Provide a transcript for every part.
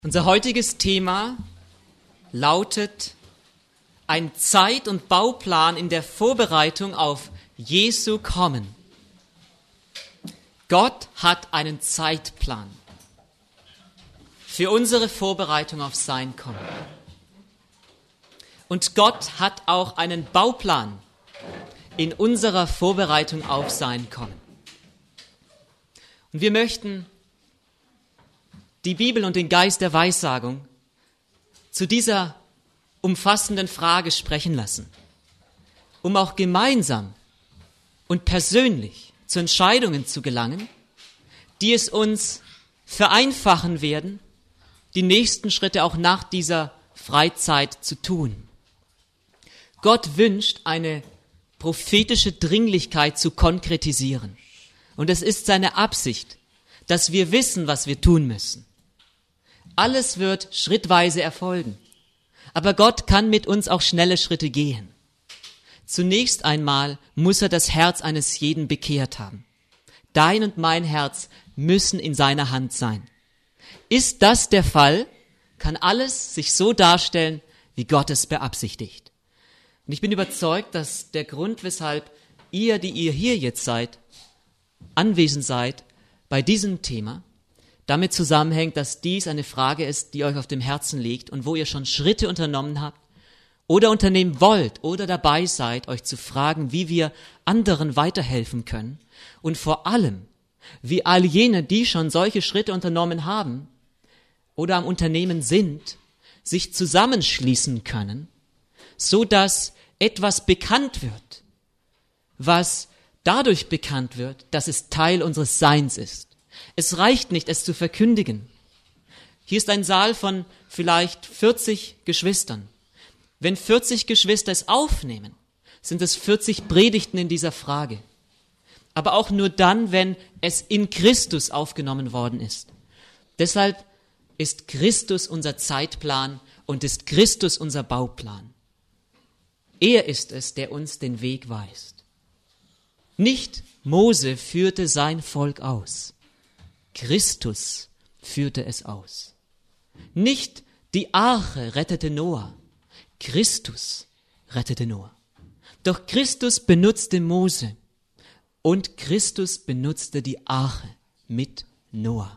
Unser heutiges Thema lautet ein Zeit- und Bauplan in der Vorbereitung auf Jesu Kommen. Gott hat einen Zeitplan für unsere Vorbereitung auf sein Kommen. Und Gott hat auch einen Bauplan in unserer Vorbereitung auf sein Kommen. Und wir möchten die Bibel und den Geist der Weissagung zu dieser umfassenden Frage sprechen lassen, um auch gemeinsam und persönlich zu Entscheidungen zu gelangen, die es uns vereinfachen werden, die nächsten Schritte auch nach dieser Freizeit zu tun. Gott wünscht, eine prophetische Dringlichkeit zu konkretisieren. Und es ist seine Absicht, dass wir wissen, was wir tun müssen. Alles wird schrittweise erfolgen. Aber Gott kann mit uns auch schnelle Schritte gehen. Zunächst einmal muss er das Herz eines jeden bekehrt haben. Dein und mein Herz müssen in seiner Hand sein. Ist das der Fall, kann alles sich so darstellen, wie Gott es beabsichtigt. Und ich bin überzeugt, dass der Grund, weshalb ihr, die ihr hier jetzt seid, anwesend seid bei diesem Thema, damit zusammenhängt, dass dies eine Frage ist, die euch auf dem Herzen liegt und wo ihr schon Schritte unternommen habt oder unternehmen wollt oder dabei seid, euch zu fragen, wie wir anderen weiterhelfen können und vor allem, wie all jene, die schon solche Schritte unternommen haben oder am Unternehmen sind, sich zusammenschließen können, so dass etwas bekannt wird, was dadurch bekannt wird, dass es Teil unseres Seins ist. Es reicht nicht, es zu verkündigen. Hier ist ein Saal von vielleicht 40 Geschwistern. Wenn 40 Geschwister es aufnehmen, sind es 40 Predigten in dieser Frage. Aber auch nur dann, wenn es in Christus aufgenommen worden ist. Deshalb ist Christus unser Zeitplan und ist Christus unser Bauplan. Er ist es, der uns den Weg weist. Nicht Mose führte sein Volk aus. Christus führte es aus. Nicht die Arche rettete Noah. Christus rettete Noah. Doch Christus benutzte Mose und Christus benutzte die Arche mit Noah.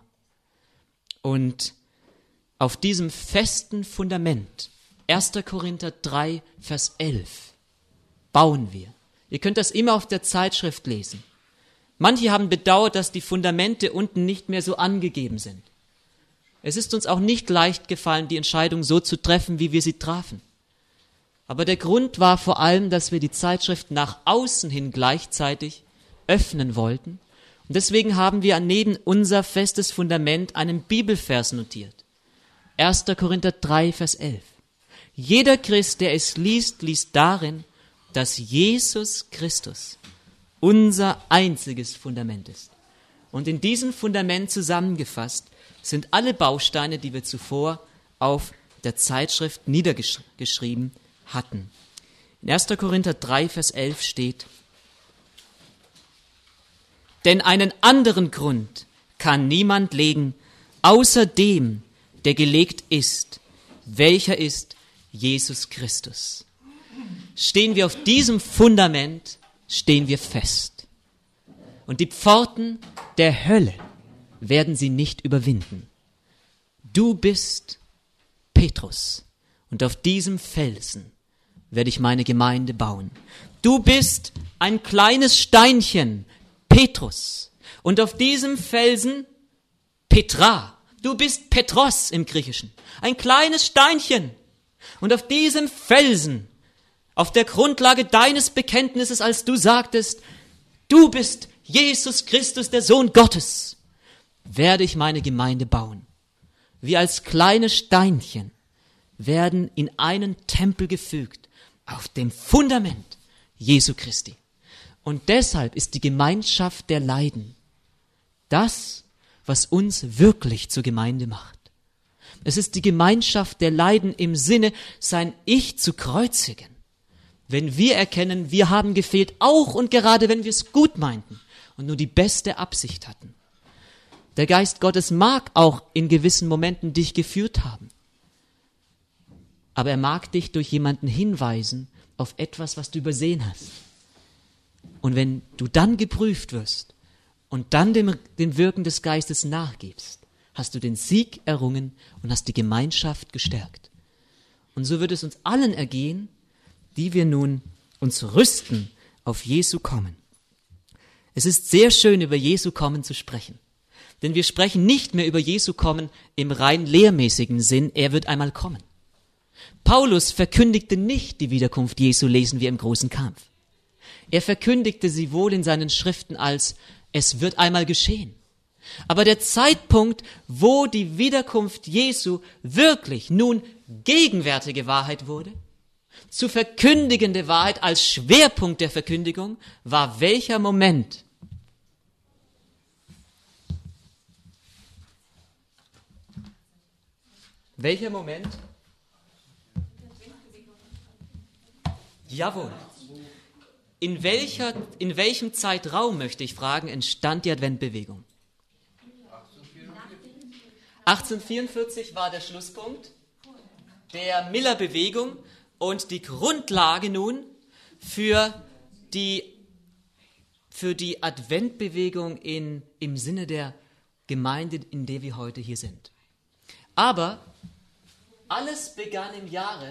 Und auf diesem festen Fundament, 1. Korinther 3, Vers 11, bauen wir. Ihr könnt das immer auf der Zeitschrift lesen. Manche haben bedauert, dass die Fundamente unten nicht mehr so angegeben sind. Es ist uns auch nicht leicht gefallen, die Entscheidung so zu treffen, wie wir sie trafen. Aber der Grund war vor allem, dass wir die Zeitschrift nach außen hin gleichzeitig öffnen wollten. Und deswegen haben wir neben unser festes Fundament einen Bibelvers notiert. 1. Korinther 3, Vers 11. Jeder Christ, der es liest, liest darin, dass Jesus Christus unser einziges Fundament ist. Und in diesem Fundament zusammengefasst sind alle Bausteine, die wir zuvor auf der Zeitschrift niedergeschrieben hatten. In 1. Korinther 3, Vers 11 steht: Denn einen anderen Grund kann niemand legen, außer dem, der gelegt ist, welcher ist Jesus Christus. Stehen wir auf diesem Fundament, stehen wir fest. Und die Pforten der Hölle werden sie nicht überwinden. Du bist Petrus und auf diesem Felsen werde ich meine Gemeinde bauen. Du bist ein kleines Steinchen, Petrus, und auf diesem Felsen Petra. Du bist Petros im Griechischen, ein kleines Steinchen, und auf diesem Felsen, auf der Grundlage deines Bekenntnisses, als du sagtest, du bist Jesus Christus, der Sohn Gottes, werde ich meine Gemeinde bauen. Wir als kleine Steinchen werden in einen Tempel gefügt, auf dem Fundament Jesu Christi. Und deshalb ist die Gemeinschaft der Leiden das, was uns wirklich zur Gemeinde macht. Es ist die Gemeinschaft der Leiden im Sinne, sein Ich zu kreuzigen. Wenn wir erkennen, wir haben gefehlt, auch und gerade wenn wir es gut meinten und nur die beste Absicht hatten. Der Geist Gottes mag auch in gewissen Momenten dich geführt haben. Aber er mag dich durch jemanden hinweisen auf etwas, was du übersehen hast. Und wenn du dann geprüft wirst und dann dem Wirken des Geistes nachgibst, hast du den Sieg errungen und hast die Gemeinschaft gestärkt. Und so wird es uns allen ergehen, die wir nun uns rüsten auf Jesu Kommen. Es ist sehr schön, über Jesu Kommen zu sprechen. Denn wir sprechen nicht mehr über Jesu Kommen im rein lehrmäßigen Sinn, er wird einmal kommen. Paulus verkündigte nicht die Wiederkunft Jesu, lesen wir im großen Kampf. Er verkündigte sie wohl in seinen Schriften als, es wird einmal geschehen. Aber der Zeitpunkt, wo die Wiederkunft Jesu wirklich nun gegenwärtige Wahrheit wurde, zu verkündigende Wahrheit als Schwerpunkt der Verkündigung, war welcher Moment? Welcher Moment? Jawohl. In welchem Zeitraum, möchte ich fragen, entstand die Adventbewegung? 1844 war der Schlusspunkt der Miller-Bewegung und die Grundlage nun für die Adventbewegung im Sinne der Gemeinde, in der wir heute hier sind. Aber alles begann im Jahre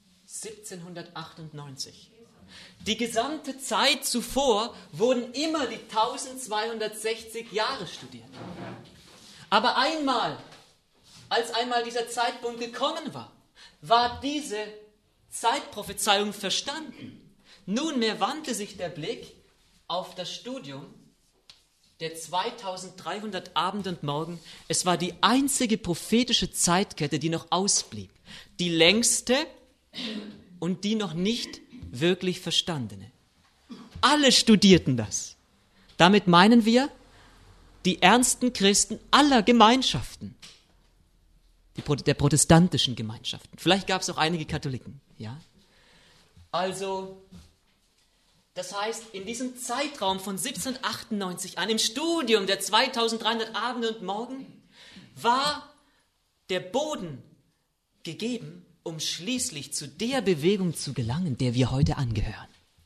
1798. Die gesamte Zeit zuvor wurden immer die 1260 Jahre studiert. Aber als einmal dieser Zeitpunkt gekommen war, war diese Zeitprophezeiung verstanden. Nunmehr wandte sich der Blick auf das Studium der 2300 Abend und Morgen. Es war die einzige prophetische Zeitkette, die noch ausblieb. Die längste und die noch nicht wirklich verstandene. Alle studierten das. Damit meinen wir die ernsten Christen aller Gemeinschaften, der protestantischen Gemeinschaften. Vielleicht gab es auch einige Katholiken. Ja? Also, das heißt, in diesem Zeitraum von 1798 an, im Studium der 2300 Abende und Morgen, war der Boden gegeben, um schließlich zu der Bewegung zu gelangen, der wir heute angehören.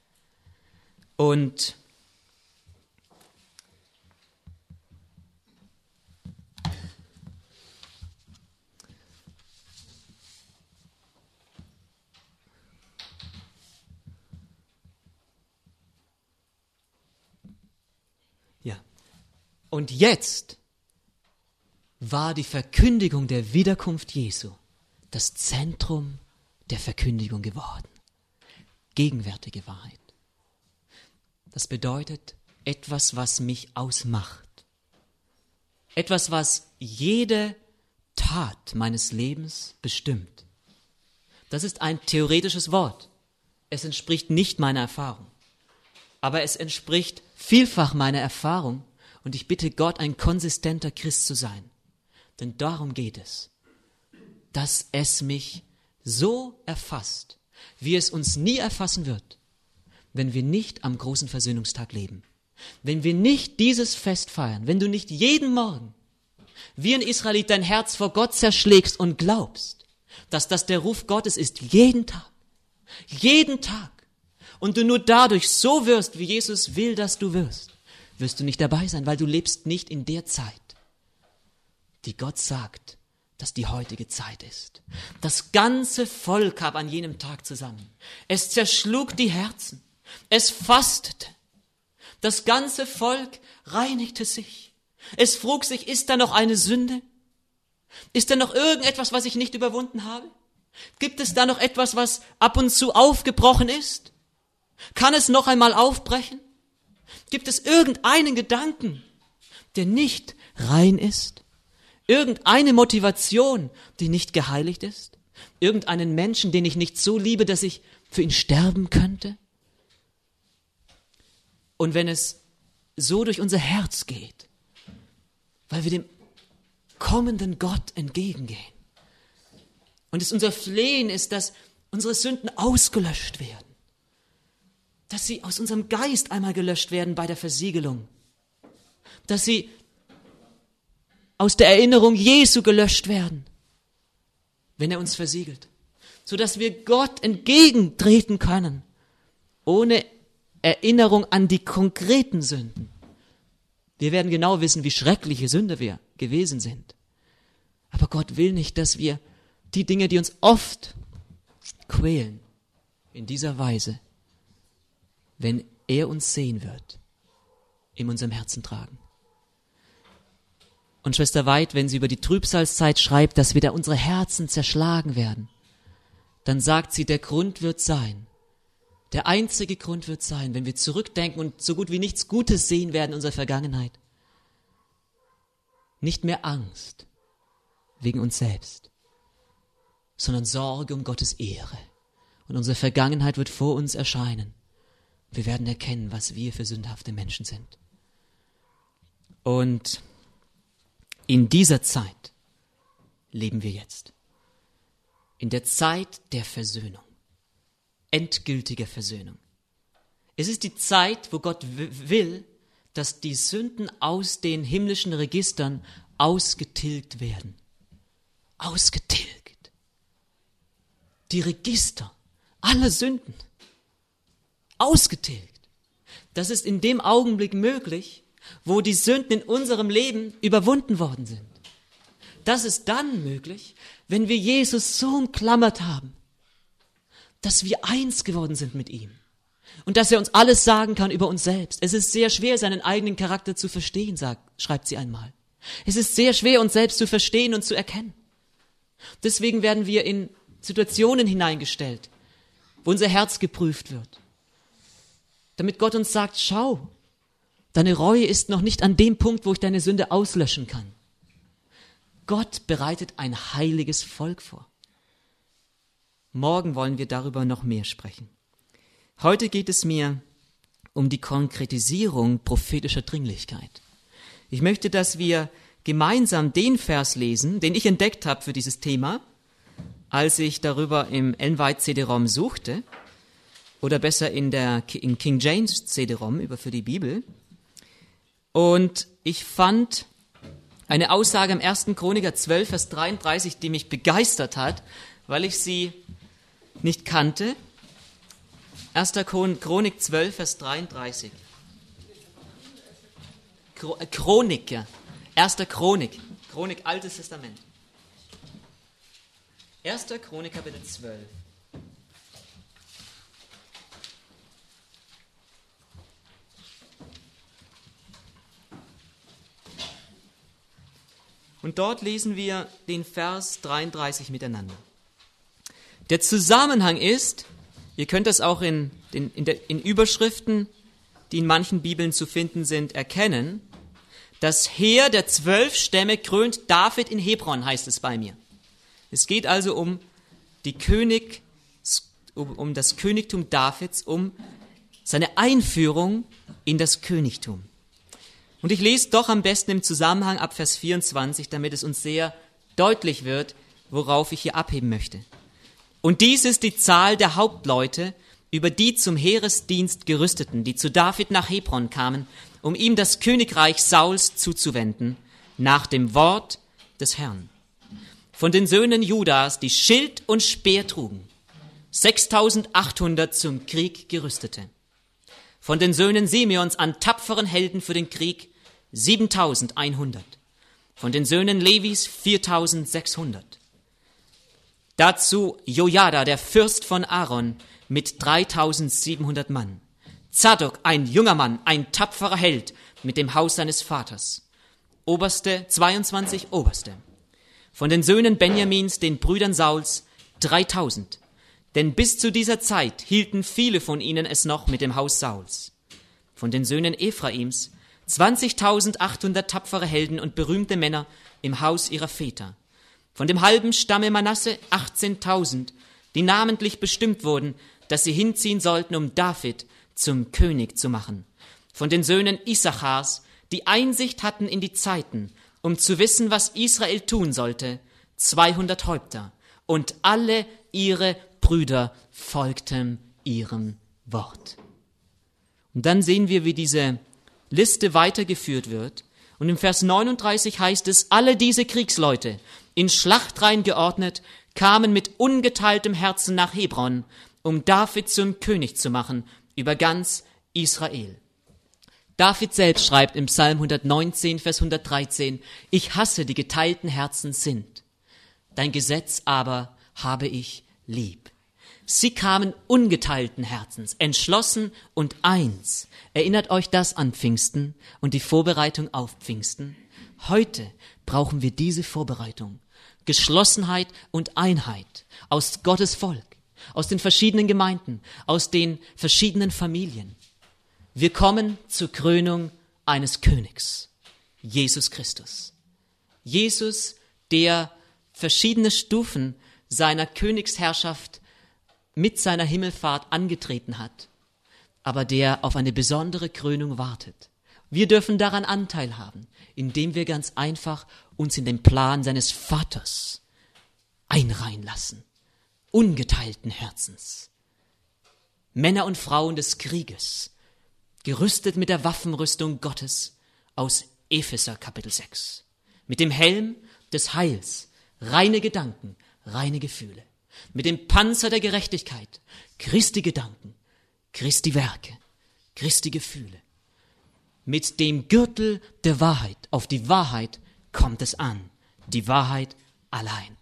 Und Und jetzt war die Verkündigung der Wiederkunft Jesu das Zentrum der Verkündigung geworden. Gegenwärtige Wahrheit. Das bedeutet etwas, was mich ausmacht. Etwas, was jede Tat meines Lebens bestimmt. Das ist ein theoretisches Wort. Es entspricht nicht meiner Erfahrung. Aber es entspricht vielfach meiner Erfahrung. Und ich bitte Gott, ein konsistenter Christ zu sein. Denn darum geht es, dass es mich so erfasst, wie es uns nie erfassen wird, wenn wir nicht am großen Versöhnungstag leben. Wenn wir nicht dieses Fest feiern, wenn du nicht jeden Morgen wie ein Israelit dein Herz vor Gott zerschlägst und glaubst, dass das der Ruf Gottes ist, jeden Tag, und du nur dadurch so wirst, wie Jesus will, dass du wirst du nicht dabei sein, weil du lebst nicht in der Zeit, die Gott sagt, dass die heutige Zeit ist. Das ganze Volk kam an jenem Tag zusammen. Es zerschlug die Herzen. Es fastete. Das ganze Volk reinigte sich. Es frug sich, ist da noch eine Sünde? Ist da noch irgendetwas, was ich nicht überwunden habe? Gibt es da noch etwas, was ab und zu aufgebrochen ist? Kann es noch einmal aufbrechen? Gibt es irgendeinen Gedanken, der nicht rein ist? Irgendeine Motivation, die nicht geheiligt ist? Irgendeinen Menschen, den ich nicht so liebe, dass ich für ihn sterben könnte? Und wenn es so durch unser Herz geht, weil wir dem kommenden Gott entgegengehen, und es unser Flehen ist, dass unsere Sünden ausgelöscht werden, dass sie aus unserem Geist einmal gelöscht werden bei der Versiegelung, dass sie aus der Erinnerung Jesu gelöscht werden, wenn er uns versiegelt, sodass wir Gott entgegentreten können, ohne Erinnerung an die konkreten Sünden. Wir werden genau wissen, wie schreckliche Sünder wir gewesen sind. Aber Gott will nicht, dass wir die Dinge, die uns oft quälen, in dieser Weise, wenn er uns sehen wird, in unserem Herzen tragen. Und Schwester Weid, wenn sie über die Trübsalzeit schreibt, dass wir da unsere Herzen zerschlagen werden, dann sagt sie, der Grund wird sein, der einzige Grund wird sein, wenn wir zurückdenken und so gut wie nichts Gutes sehen werden in unserer Vergangenheit, nicht mehr Angst wegen uns selbst, sondern Sorge um Gottes Ehre. Und unsere Vergangenheit wird vor uns erscheinen. Wir werden erkennen, was wir für sündhafte Menschen sind. Und in dieser Zeit leben wir jetzt. In der Zeit der Versöhnung. Endgültiger Versöhnung. Es ist die Zeit, wo Gott will, dass die Sünden aus den himmlischen Registern ausgetilgt werden. Ausgetilgt. Die Register aller Sünden. Ausgetilgt. Das ist in dem Augenblick möglich, wo die Sünden in unserem Leben überwunden worden sind. Das ist dann möglich, wenn wir Jesus so umklammert haben, dass wir eins geworden sind mit ihm und dass er uns alles sagen kann über uns selbst. Es ist sehr schwer, seinen eigenen Charakter zu verstehen, schreibt sie einmal. Es ist sehr schwer, uns selbst zu verstehen und zu erkennen. Deswegen werden wir in Situationen hineingestellt, wo unser Herz geprüft wird, damit Gott uns sagt, schau, deine Reue ist noch nicht an dem Punkt, wo ich deine Sünde auslöschen kann. Gott bereitet ein heiliges Volk vor. Morgen wollen wir darüber noch mehr sprechen. Heute geht es mir um die Konkretisierung prophetischer Dringlichkeit. Ich möchte, dass wir gemeinsam den Vers lesen, den ich entdeckt habe für dieses Thema, als ich darüber im Ellen White CD-ROM suchte, oder besser in King James CD-ROM für die Bibel. Und ich fand eine Aussage im 1. Chroniker 12, Vers 33, die mich begeistert hat, weil ich sie nicht kannte. 1. Chronik 12, Vers 33. Chronik, ja. 1. Chronik, Altes Testament. 1. Chronik, Kapitel 12. Und dort lesen wir den Vers 33 miteinander. Der Zusammenhang ist, ihr könnt das auch in Überschriften, die in manchen Bibeln zu finden sind, erkennen, das Heer der 12 Stämme krönt David in Hebron, heißt es bei mir. Es geht also um das Königtum Davids, um seine Einführung in das Königtum. Und ich lese doch am besten im Zusammenhang ab Vers 24, damit es uns sehr deutlich wird, worauf ich hier abheben möchte. Und dies ist die Zahl der Hauptleute, über die zum Heeresdienst Gerüsteten, die zu David nach Hebron kamen, um ihm das Königreich Sauls zuzuwenden, nach dem Wort des Herrn. Von den Söhnen Judas, die Schild und Speer trugen, 6.800 zum Krieg Gerüstete. Von den Söhnen Simeons an tapferen Helden für den Krieg 7.100. Von den Söhnen Levis 4.600. Dazu Jojada, der Fürst von Aaron, mit 3.700 Mann. Zadok, ein junger Mann, ein tapferer Held, mit dem Haus seines Vaters. 22 Oberste. Von den Söhnen Benjamins, den Brüdern Sauls, 3.000. Denn bis zu dieser Zeit hielten viele von ihnen es noch mit dem Haus Sauls. Von den Söhnen Ephraims 20.800 tapfere Helden und berühmte Männer im Haus ihrer Väter. Von dem halben Stamme Manasse 18.000, die namentlich bestimmt wurden, dass sie hinziehen sollten, um David zum König zu machen. Von den Söhnen Issachars, die Einsicht hatten in die Zeiten, um zu wissen, was Israel tun sollte, 200 Häupter. Und alle ihre Brüder folgten ihrem Wort. Und dann sehen wir, wie diese Liste weitergeführt wird Und im Vers 39 heißt es, alle diese Kriegsleute, in Schlachtreihen geordnet, kamen mit ungeteiltem Herzen nach Hebron, um David zum König zu machen über ganz Israel. David selbst schreibt im Psalm 119, Vers 113, ich hasse, die geteilten Herzen sind. Dein Gesetz aber habe ich lieb. Sie kamen ungeteilten Herzens, entschlossen und eins. Erinnert euch das an Pfingsten und die Vorbereitung auf Pfingsten? Heute brauchen wir diese Vorbereitung. Geschlossenheit und Einheit aus Gottes Volk, aus den verschiedenen Gemeinden, aus den verschiedenen Familien. Wir kommen zur Krönung eines Königs, Jesus Christus. Jesus, der verschiedene Stufen seiner Königsherrschaft mit seiner Himmelfahrt angetreten hat, aber der auf eine besondere Krönung wartet. Wir dürfen daran Anteil haben, indem wir ganz einfach uns in den Plan seines Vaters einreihen lassen, ungeteilten Herzens. Männer und Frauen des Krieges, gerüstet mit der Waffenrüstung Gottes aus Epheser Kapitel 6, mit dem Helm des Heils, reine Gedanken, reine Gefühle, mit dem Panzer der Gerechtigkeit, Christi Gedanken, Christi Werke, Christi Gefühle, mit dem Gürtel der Wahrheit. Auf die Wahrheit kommt es an, die Wahrheit allein.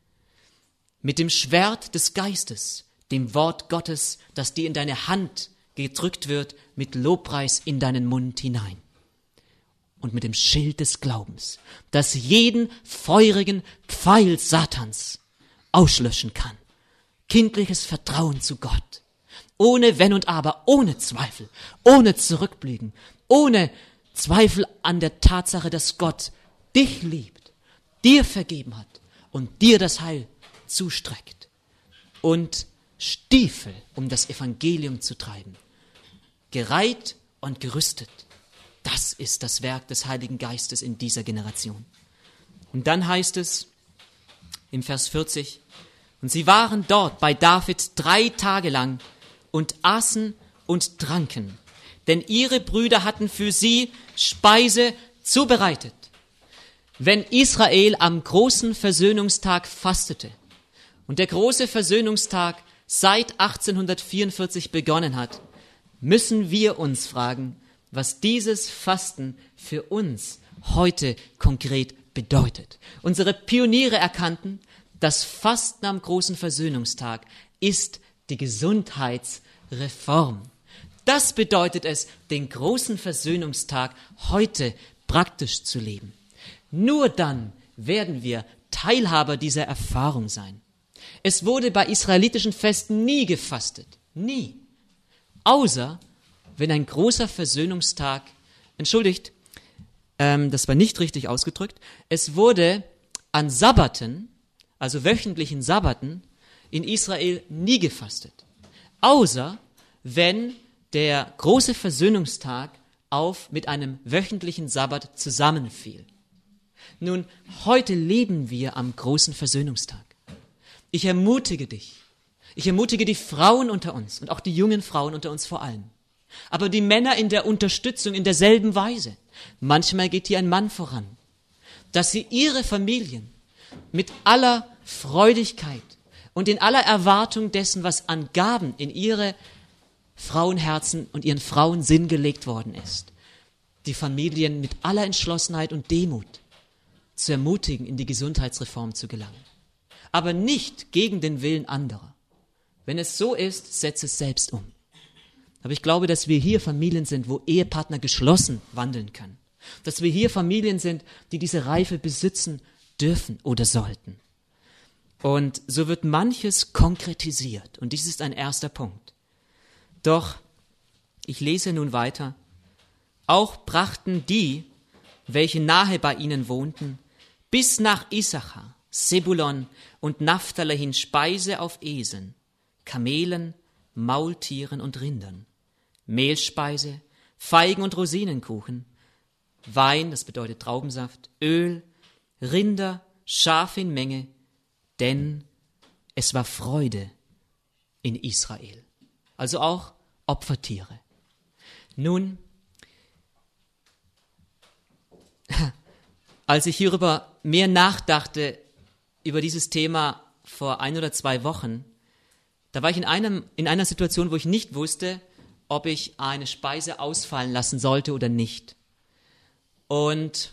Mit dem Schwert des Geistes, dem Wort Gottes, das dir in deine Hand gedrückt wird, mit Lobpreis in deinen Mund hinein. Und mit dem Schild des Glaubens, das jeden feurigen Pfeil Satans auslöschen kann. Kindliches Vertrauen zu Gott. Ohne Wenn und Aber, ohne Zweifel, ohne Zurückblicken, ohne Zweifel an der Tatsache, dass Gott dich liebt, dir vergeben hat und dir das Heil zustreckt. Und Stiefel, um das Evangelium zu treiben. Gereiht und gerüstet. Das ist das Werk des Heiligen Geistes in dieser Generation. Und dann heißt es im Vers 40, und sie waren dort bei David 3 Tage lang und aßen und tranken, denn ihre Brüder hatten für sie Speise zubereitet. Wenn Israel am großen Versöhnungstag fastete und der große Versöhnungstag seit 1844 begonnen hat, müssen wir uns fragen, was dieses Fasten für uns heute konkret bedeutet. Unsere Pioniere erkannten, das Fasten am großen Versöhnungstag ist die Gesundheitsreform. Das bedeutet es, den großen Versöhnungstag heute praktisch zu leben. Nur dann werden wir Teilhaber dieser Erfahrung sein. Es wurde bei israelitischen Festen nie gefastet. Nie. Außer wenn ein großer Versöhnungstag, das war nicht richtig ausgedrückt, es wurde an Sabbaten, also wöchentlichen Sabbaten, in Israel nie gefastet. Außer wenn der große Versöhnungstag mit einem wöchentlichen Sabbat zusammenfiel. Nun, heute leben wir am großen Versöhnungstag. Ich ermutige dich. Ich ermutige die Frauen unter uns und auch die jungen Frauen unter uns vor allem. Aber die Männer in der Unterstützung in derselben Weise. Manchmal geht hier ein Mann voran. Dass sie ihre Familien mit aller Freudigkeit und in aller Erwartung dessen, was an Gaben in ihre Frauenherzen und ihren Frauensinn gelegt worden ist, die Familien mit aller Entschlossenheit und Demut zu ermutigen, in die Gesundheitsreform zu gelangen. Aber nicht gegen den Willen anderer. Wenn es so ist, setz es selbst um. Aber ich glaube, dass wir hier Familien sind, wo Ehepartner geschlossen wandeln können. Dass wir hier Familien sind, die diese Reife besitzen dürfen oder sollten. Und so wird manches konkretisiert. Und dies ist ein erster Punkt. Doch, ich lese nun weiter. Auch brachten die, welche nahe bei ihnen wohnten, bis nach Issachar, Sebulon und Naphtali hin Speise auf Eseln, Kamelen, Maultieren und Rindern, Mehlspeise, Feigen- und Rosinenkuchen, Wein, das bedeutet Traubensaft, Öl, Rinder, Schafe in Menge, denn es war Freude in Israel. Also auch Opfertiere. Nun, als ich hierüber mehr nachdachte, über dieses Thema vor 1 oder 2 Wochen, da war ich in einer Situation, wo ich nicht wusste, ob ich eine Speise ausfallen lassen sollte oder nicht. Und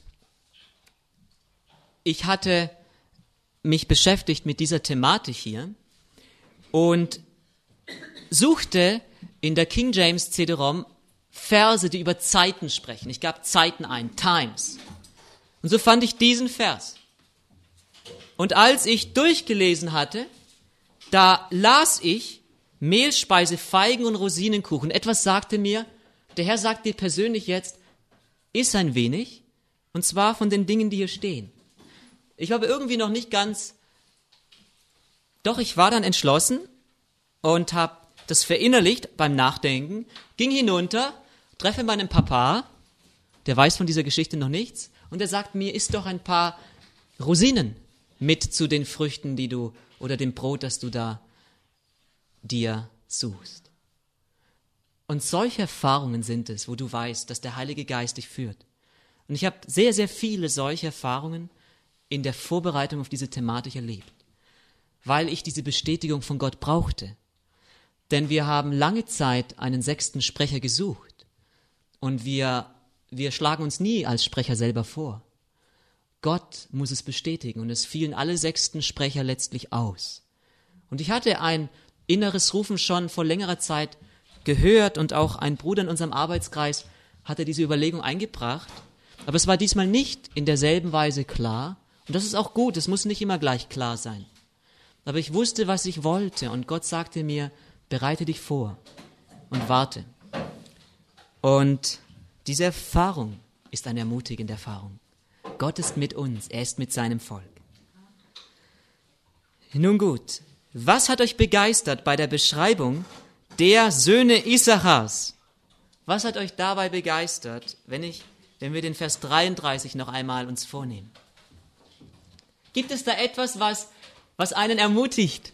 ich hatte mich beschäftigt mit dieser Thematik hier und suchte in der King James CD-ROM Verse, die über Zeiten sprechen. Ich gab Zeiten ein, Times. Und so fand ich diesen Vers. Und als ich durchgelesen hatte, da las ich Mehlspeise, Feigen und Rosinenkuchen. Etwas sagte mir, der Herr sagt dir persönlich jetzt, iss ein wenig, und zwar von den Dingen, die hier stehen. Ich war aber irgendwie noch nicht ganz, doch ich war dann entschlossen und habe das verinnerlicht beim Nachdenken, ging hinunter, treffe meinen Papa, der weiß von dieser Geschichte noch nichts, und er sagt mir, iss doch ein paar Rosinen mit zu den Früchten, die du, oder dem Brot, das du da dir suchst. Und solche Erfahrungen sind es, wo du weißt, dass der Heilige Geist dich führt. Und ich habe sehr, sehr viele solche Erfahrungen in der Vorbereitung auf diese Thematik erlebt, weil ich diese Bestätigung von Gott brauchte. Denn wir haben lange Zeit einen 6. Sprecher gesucht und wir schlagen uns nie als Sprecher selber vor. Gott muss es bestätigen und es fielen alle 6. Sprecher letztlich aus. Und ich hatte ein inneres Rufen schon vor längerer Zeit gehört und auch ein Bruder in unserem Arbeitskreis hatte diese Überlegung eingebracht, aber es war diesmal nicht in derselben Weise klar und das ist auch gut, es muss nicht immer gleich klar sein. Aber ich wusste, was ich wollte und Gott sagte mir, bereite dich vor und warte. Und diese Erfahrung ist eine ermutigende Erfahrung. Gott ist mit uns, er ist mit seinem Volk. Nun gut, was hat euch begeistert bei der Beschreibung der Söhne Issachars? Was hat euch dabei begeistert, wenn wir den Vers 33 noch einmal uns vornehmen? Gibt es da etwas, was einen ermutigt?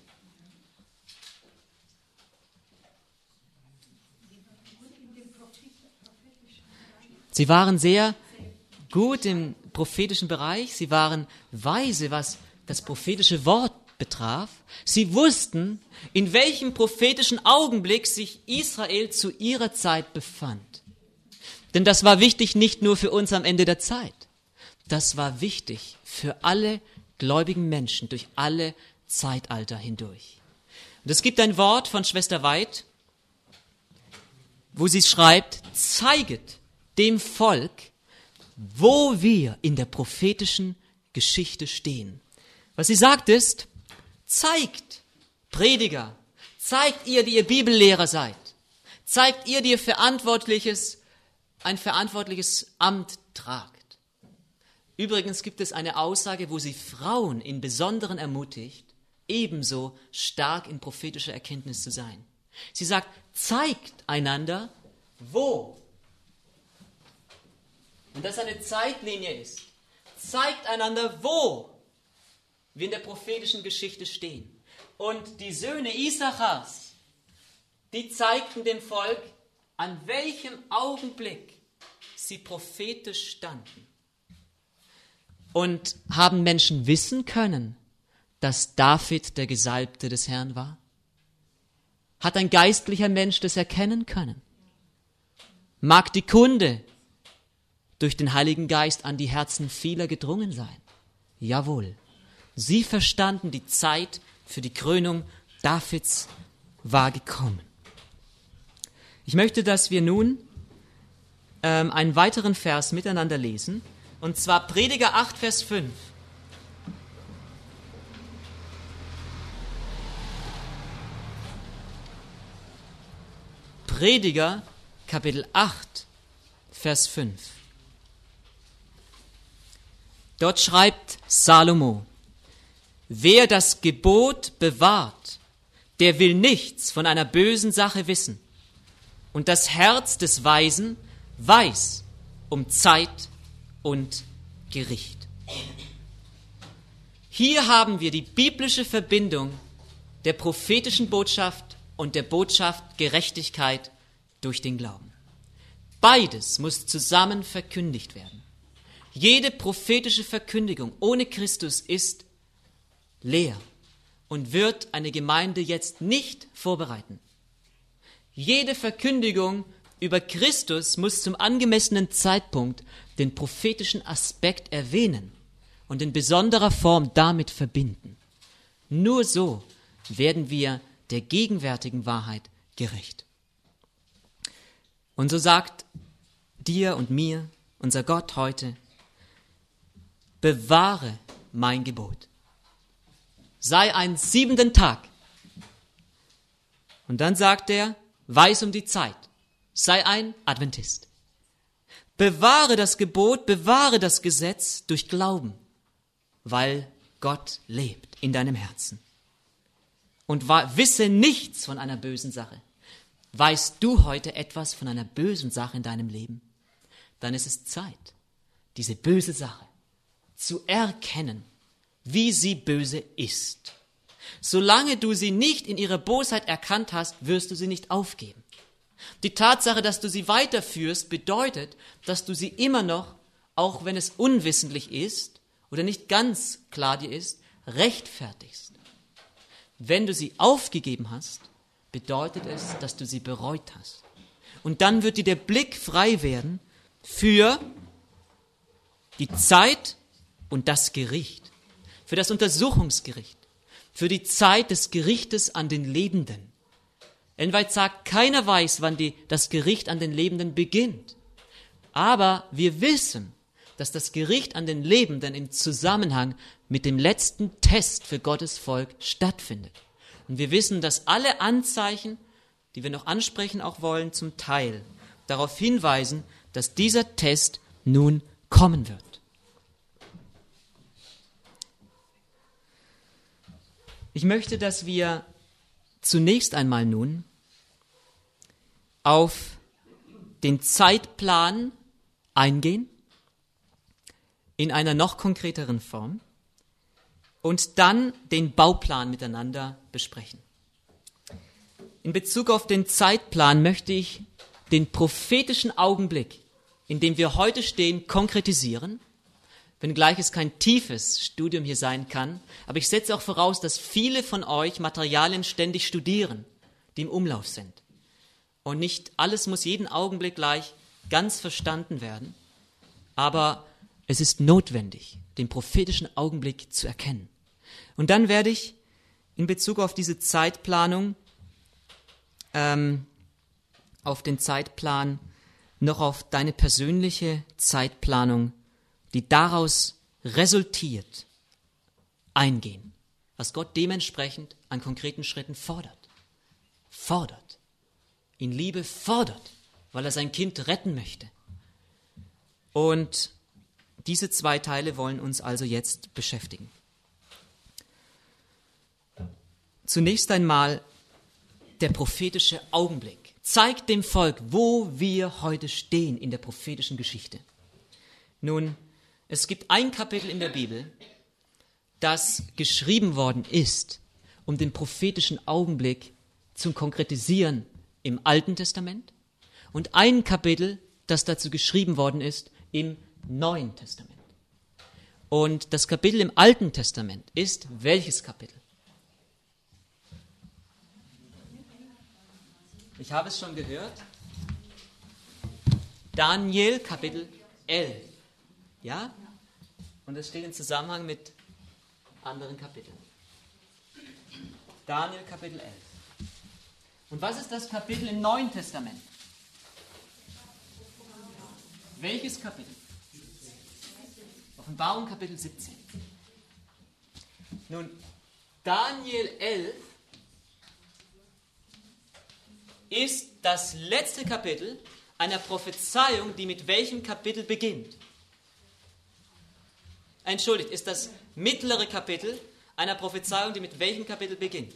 Sie waren sehr gut im prophetischen Bereich, sie waren weise, was das prophetische Wort betraf. Sie wussten, in welchem prophetischen Augenblick sich Israel zu ihrer Zeit befand. Denn das war wichtig nicht nur für uns am Ende der Zeit. Das war wichtig für alle gläubigen Menschen durch alle Zeitalter hindurch. Und es gibt ein Wort von Schwester Weid, wo sie schreibt, zeiget dem Volk, wo wir in der prophetischen Geschichte stehen. Was sie sagt ist, zeigt, Prediger, zeigt ihr, die ihr Bibellehrer seid, zeigt ihr, die ihr ein verantwortliches Amt tragt. Übrigens gibt es eine Aussage, wo sie Frauen in Besonderen ermutigt, ebenso stark in prophetischer Erkenntnis zu sein. Sie sagt, zeigt einander, wo. Und das eine Zeitlinie ist. Zeigt einander, wo wir in der prophetischen Geschichte stehen. Und die Söhne Issachars, die zeigten dem Volk, an welchem Augenblick sie prophetisch standen. Und haben Menschen wissen können, dass David der Gesalbte des Herrn war? Hat ein geistlicher Mensch das erkennen können? Mag die Kunde durch den Heiligen Geist an die Herzen vieler gedrungen sein? Jawohl. Sie verstanden, die Zeit für die Krönung Davids war gekommen. Ich möchte, dass wir nun einen weiteren Vers miteinander lesen, und zwar Prediger 8, Vers 5. Prediger, Kapitel 8, Vers 5. Dort schreibt Salomo, wer das Gebot bewahrt, der will nichts von einer bösen Sache wissen. Und das Herz des Weisen weiß um Zeit und Gericht. Hier haben wir die biblische Verbindung der prophetischen Botschaft und der Botschaft Gerechtigkeit durch den Glauben. Beides muss zusammen verkündigt werden. Jede prophetische Verkündigung ohne Christus ist leer und wird eine Gemeinde jetzt nicht vorbereiten. Jede Verkündigung über Christus muss zum angemessenen Zeitpunkt den prophetischen Aspekt erwähnen und in besonderer Form damit verbinden. Nur so werden wir der gegenwärtigen Wahrheit gerecht. Und so sagt dir und mir unser Gott heute: Bewahre mein Gebot. Sei einen 7. Tag. Und dann sagt er: Weiß um die Zeit. Sei ein Adventist. Bewahre das Gebot, bewahre das Gesetz durch Glauben, weil Gott lebt in deinem Herzen. Und wisse nichts von einer bösen Sache. Weißt du heute etwas von einer bösen Sache in deinem Leben? Dann ist es Zeit, diese böse Sache zu erkennen, wie sie böse ist. Solange du sie nicht in ihrer Bosheit erkannt hast, wirst du sie nicht aufgeben. Die Tatsache, dass du sie weiterführst, bedeutet, dass du sie immer noch, auch wenn es unwissentlich ist oder nicht ganz klar dir ist, rechtfertigst. Wenn du sie aufgegeben hast, bedeutet es, dass du sie bereut hast. Und dann wird dir der Blick frei werden für die Zeit und das Gericht, für das Untersuchungsgericht, für die Zeit des Gerichtes an den Lebenden. Ellen White sagt, keiner weiß, wann das Gericht an den Lebenden beginnt. Aber wir wissen, dass das Gericht an den Lebenden im Zusammenhang mit dem letzten Test für Gottes Volk stattfindet. Und wir wissen, dass alle Anzeichen, die wir noch ansprechen auch wollen, zum Teil darauf hinweisen, dass dieser Test nun kommen wird. Ich möchte, dass wir zunächst einmal nun auf den Zeitplan eingehen, in einer noch konkreteren Form, und dann den Bauplan miteinander besprechen. In Bezug auf den Zeitplan möchte ich den prophetischen Augenblick, in dem wir heute stehen, konkretisieren, wenngleich es kein tiefes Studium hier sein kann, aber ich setze auch voraus, dass viele von euch Materialien ständig studieren, die im Umlauf sind. Und nicht alles muss jeden Augenblick gleich ganz verstanden werden, aber es ist notwendig, den prophetischen Augenblick zu erkennen. Und dann werde ich in Bezug auf diese Zeitplanung, auf den Zeitplan, noch auf deine persönliche Zeitplanung, die daraus resultiert, eingehen, was Gott dementsprechend an konkreten Schritten fordert. In Liebe fordert, weil er sein Kind retten möchte. Und diese 2 Teile wollen uns also jetzt beschäftigen. Zunächst einmal der prophetische Augenblick zeigt dem Volk, wo wir heute stehen in der prophetischen Geschichte. Nun, es gibt ein Kapitel in der Bibel, das geschrieben worden ist, um den prophetischen Augenblick zu konkretisieren im Alten Testament, und ein Kapitel, das dazu geschrieben worden ist im Neuen Testament. Und das Kapitel im Alten Testament ist welches Kapitel? Ich habe es schon gehört. Daniel Kapitel 11. Ja? Und das steht im Zusammenhang mit anderen Kapiteln. Daniel Kapitel 11. Und was ist das Kapitel im Neuen Testament? Welches Kapitel? Offenbarung Kapitel 17. Nun, Daniel 11 ist das letzte Kapitel einer Prophezeiung, die mit welchem Kapitel beginnt? Entschuldigt, ist das mittlere Kapitel einer Prophezeiung, die mit welchem Kapitel beginnt?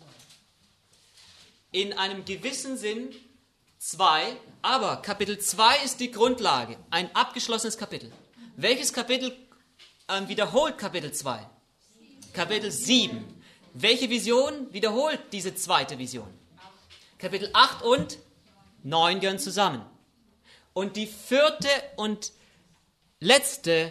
In einem gewissen Sinn 2, aber Kapitel 2 ist die Grundlage, ein abgeschlossenes Kapitel. Welches Kapitel wiederholt Kapitel 2? Kapitel 7. Welche Vision wiederholt diese zweite Vision? Kapitel 8 und 9 gehören zusammen. Und die 4. und letzte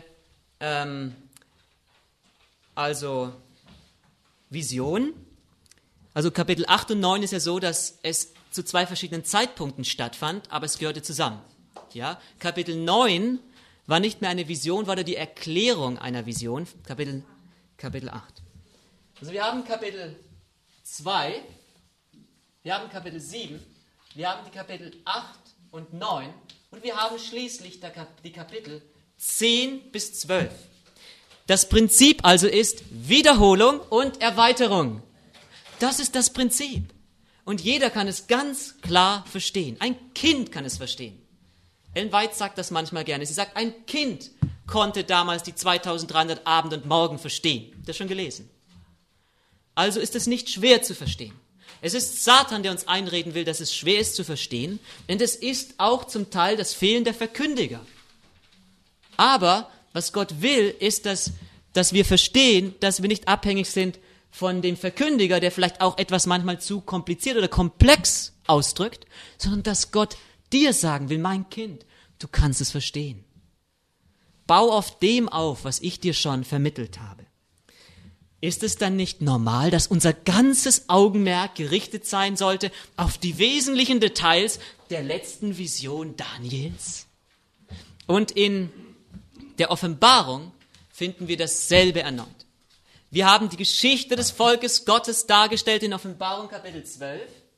Vision. Also Kapitel 8 und 9 ist ja so, dass es zu 2 verschiedenen Zeitpunkten stattfand, aber es gehörte zusammen. Ja? Kapitel 9 war nicht mehr eine Vision, war die Erklärung einer Vision. Kapitel 8. Also wir haben Kapitel 2, wir haben Kapitel 7, wir haben die Kapitel 8 und 9 und wir haben schließlich die Kapitel 10 bis 12. Das Prinzip also ist Wiederholung und Erweiterung. Das ist das Prinzip. Und jeder kann es ganz klar verstehen. Ein Kind kann es verstehen. Ellen White sagt das manchmal gerne. Sie sagt, ein Kind konnte damals die 2300 Abend und Morgen verstehen. Das schon gelesen. Also ist es nicht schwer zu verstehen. Es ist Satan, der uns einreden will, dass es schwer ist zu verstehen. Denn es ist auch zum Teil das Fehlen der Verkündiger. Aber was Gott will, ist, dass wir verstehen, dass wir nicht abhängig sind von dem Verkündiger, der vielleicht auch etwas manchmal zu kompliziert oder komplex ausdrückt, sondern dass Gott dir sagen will, mein Kind, du kannst es verstehen. Bau auf dem auf, was ich dir schon vermittelt habe. Ist es dann nicht normal, dass unser ganzes Augenmerk gerichtet sein sollte auf die wesentlichen Details der letzten Vision Daniels? Und in der Offenbarung finden wir dasselbe erneut. Wir haben die Geschichte des Volkes Gottes dargestellt in Offenbarung Kapitel 12.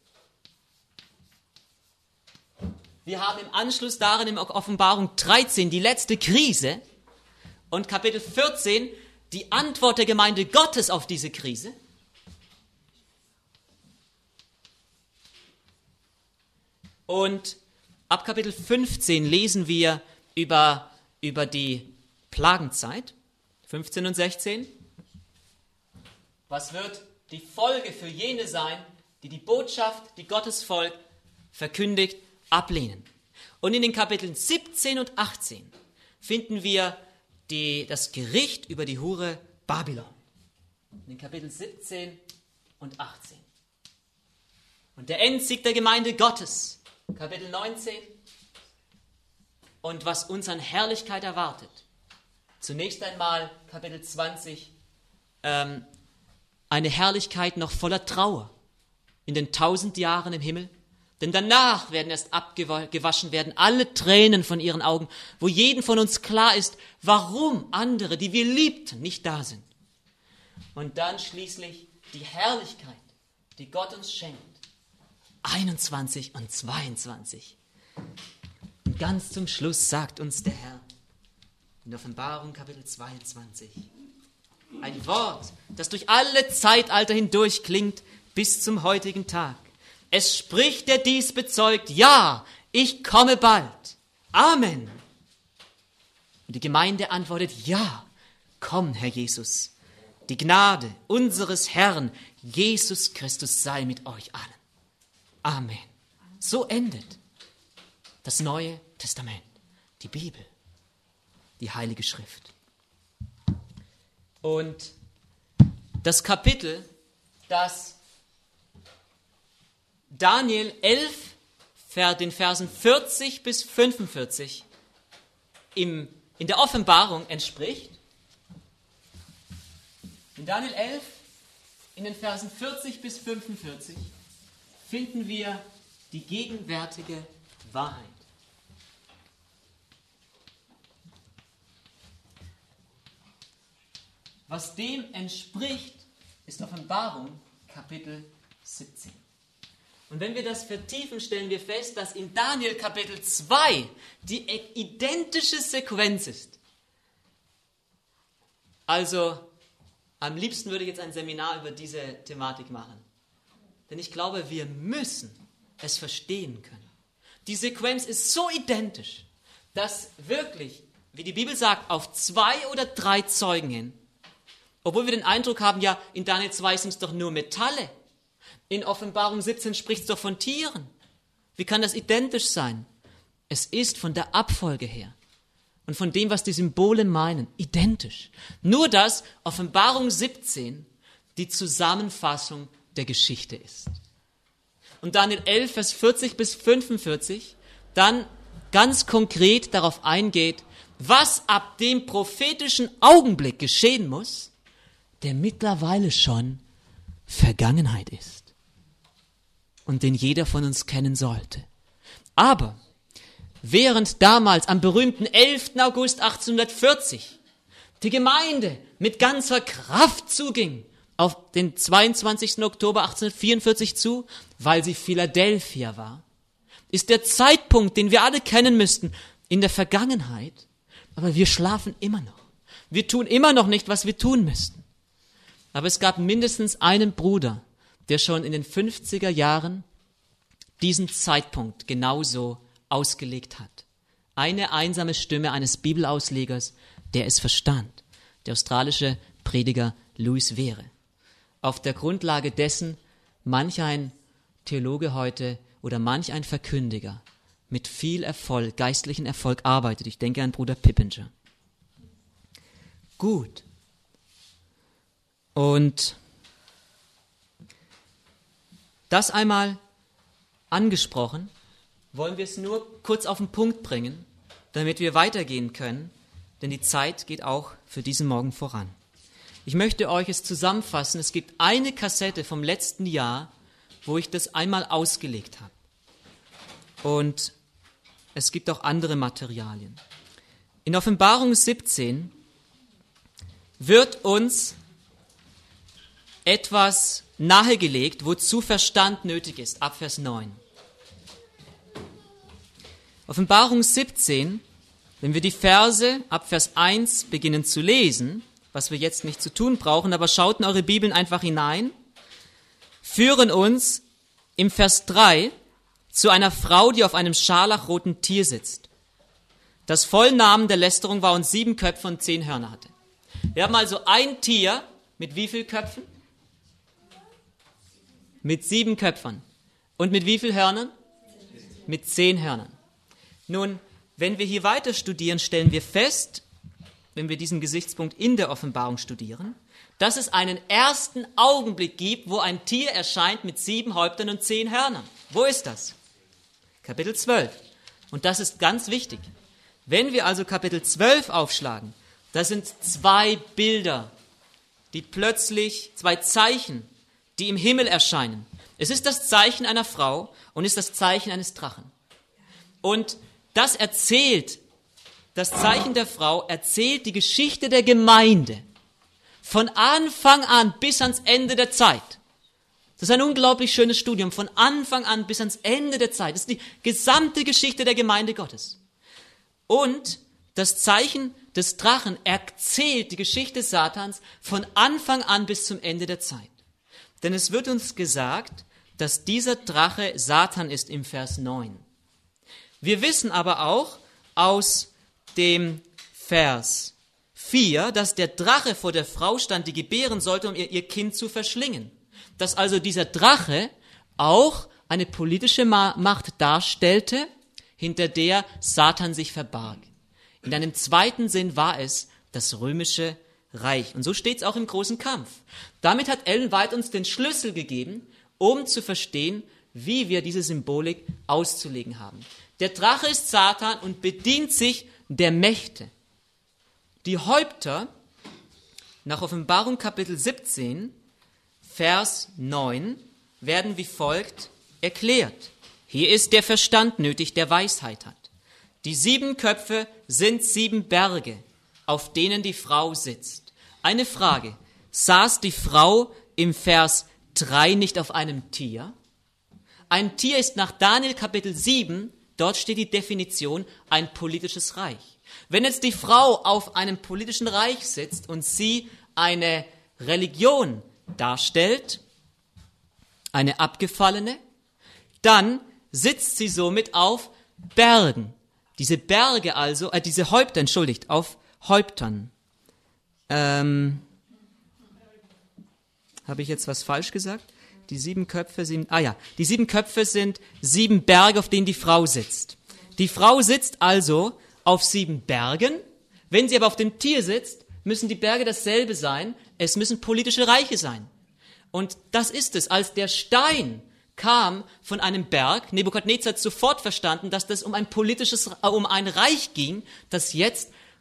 Wir haben im Anschluss darin in Offenbarung 13 die letzte Krise und Kapitel 14 die Antwort der Gemeinde Gottes auf diese Krise. Und ab Kapitel 15 lesen wir über die Plagenzeit, 15 und 16. Was wird die Folge für jene sein, die die Botschaft, die Gottes Volk verkündigt, ablehnen? Und in den Kapiteln 17 und 18 finden wir das Gericht über die Hure Babylon. In den Kapiteln 17 und 18. Und der Endsieg der Gemeinde Gottes, Kapitel 19. Und was uns an Herrlichkeit erwartet. Zunächst einmal Kapitel 20, eine Herrlichkeit noch voller Trauer in den 1000 Jahren im Himmel. Denn danach werden erst abgewaschen werden alle Tränen von ihren Augen, wo jedem von uns klar ist, warum andere, die wir liebten, nicht da sind. Und dann schließlich die Herrlichkeit, die Gott uns schenkt. 21 und 22. Und ganz zum Schluss sagt uns der Herr in Offenbarung Kapitel 22, ein Wort, das durch alle Zeitalter hindurch klingt bis zum heutigen Tag. Es spricht, der dies bezeugt, ja, ich komme bald. Amen. Und die Gemeinde antwortet, ja, komm, Herr Jesus. Die Gnade unseres Herrn Jesus Christus sei mit euch allen. Amen. So endet das Neue Testament, die Bibel, die Heilige Schrift. Und das Kapitel, das Daniel 11, den Versen 40 bis 45 in der Offenbarung entspricht. In Daniel 11, in den Versen 40 bis 45, finden wir die gegenwärtige Wahrheit. Was dem entspricht, ist Offenbarung Kapitel 17. Und wenn wir das vertiefen, stellen wir fest, dass in Daniel Kapitel 2 die identische Sequenz ist. Also, am liebsten würde ich jetzt ein Seminar über diese Thematik machen. Denn ich glaube, wir müssen es verstehen können. Die Sequenz ist so identisch, dass wirklich, wie die Bibel sagt, auf 2 oder 3 Zeugen hin, obwohl wir den Eindruck haben, ja, in Daniel 2 sind es doch nur Metalle. In Offenbarung 17 spricht es doch von Tieren. Wie kann das identisch sein? Es ist von der Abfolge her und von dem, was die Symbole meinen, identisch. Nur dass Offenbarung 17 die Zusammenfassung der Geschichte ist. Und Daniel 11, Vers 40 bis 45 dann ganz konkret darauf eingeht, was ab dem prophetischen Augenblick geschehen muss, der mittlerweile schon Vergangenheit ist und den jeder von uns kennen sollte. Aber während damals am berühmten 11. August 1840 die Gemeinde mit ganzer Kraft zuging auf den 22. Oktober 1844 zu, weil sie Philadelphia war, ist der Zeitpunkt, den wir alle kennen müssten, in der Vergangenheit, aber wir schlafen immer noch. Wir tun immer noch nicht, was wir tun müssten. Aber es gab mindestens einen Bruder, der schon in den 50er Jahren diesen Zeitpunkt genauso ausgelegt hat. Eine einsame Stimme eines Bibelauslegers, der es verstand. Der australische Prediger Louis Were. Auf der Grundlage dessen manch ein Theologe heute oder manch ein Verkündiger mit viel Erfolg, geistlichen Erfolg arbeitet. Ich denke an Bruder Pippinger. Gut. Und das einmal angesprochen, wollen wir es nur kurz auf den Punkt bringen, damit wir weitergehen können, denn die Zeit geht auch für diesen Morgen voran. Ich möchte euch es zusammenfassen. Es gibt eine Kassette vom letzten Jahr, wo ich das einmal ausgelegt habe. Und es gibt auch andere Materialien. In Offenbarung 17 wird uns etwas nahegelegt, wozu Verstand nötig ist, ab Vers 9. Offenbarung 17, wenn wir die Verse ab Vers 1 beginnen zu lesen, was wir jetzt nicht zu tun brauchen, aber schaut in eure Bibeln einfach hinein, führen uns im Vers 3 zu einer Frau, die auf einem scharlachroten Tier sitzt. Das Vollnamen der Lästerung war und 7 Köpfe und 10 Hörner hatte. Wir haben also ein Tier mit wie vielen Köpfen? Mit 7 Köpfen. Und mit wie vielen Hörnern? Mit 10 Hörnern. Nun, wenn wir hier weiter studieren, stellen wir fest, wenn wir diesen Gesichtspunkt in der Offenbarung studieren, dass es einen ersten Augenblick gibt, wo ein Tier erscheint mit 7 Häuptern und 10 Hörnern. Wo ist das? Kapitel 12. Und das ist ganz wichtig. Wenn wir also Kapitel 12 aufschlagen, da sind 2 Bilder, die plötzlich, 2 Zeichen, die im Himmel erscheinen. Es ist das Zeichen einer Frau und ist das Zeichen eines Drachen. Und das Zeichen der Frau erzählt die Geschichte der Gemeinde von Anfang an bis ans Ende der Zeit. Das ist ein unglaublich schönes Studium, von Anfang an bis ans Ende der Zeit. Das ist die gesamte Geschichte der Gemeinde Gottes. Und das Zeichen des Drachen erzählt die Geschichte Satans von Anfang an bis zum Ende der Zeit. Denn es wird uns gesagt, dass dieser Drache Satan ist im Vers 9. Wir wissen aber auch aus dem Vers 4, dass der Drache vor der Frau stand, die gebären sollte, um ihr Kind zu verschlingen. Dass also dieser Drache auch eine politische Macht darstellte, hinter der Satan sich verbarg. In einem zweiten Sinn war es das römische Reich. Und so steht es auch im großen Kampf. Damit hat Ellen White uns den Schlüssel gegeben, um zu verstehen, wie wir diese Symbolik auszulegen haben. Der Drache ist Satan und bedient sich der Mächte. Die Häupter, nach Offenbarung Kapitel 17, Vers 9, werden wie folgt erklärt. Hier ist der Verstand nötig, der Weisheit hat. Die 7 Köpfe sind 7 Berge, auf denen die Frau sitzt. Eine Frage, saß die Frau im Vers 3 nicht auf einem Tier? Ein Tier ist nach Daniel Kapitel 7, dort steht die Definition, ein politisches Reich. Wenn jetzt die Frau auf einem politischen Reich sitzt und sie eine Religion darstellt, eine abgefallene, dann sitzt sie somit auf Bergen. Diese Berge also, diese Häupter, auf Häuptern. Habe ich jetzt was falsch gesagt? Die 7 Köpfe sind, die 7 Köpfe sind 7 Berge, auf denen die Frau sitzt. Die Frau sitzt also auf 7 Bergen. Wenn sie aber auf dem Tier sitzt, müssen die Berge dasselbe sein. Es müssen politische Reiche sein. Und das ist es. Als der Stein kam von einem Berg, Nebukadnezar hat sofort verstanden, dass das um ein Reich ging, das jetzt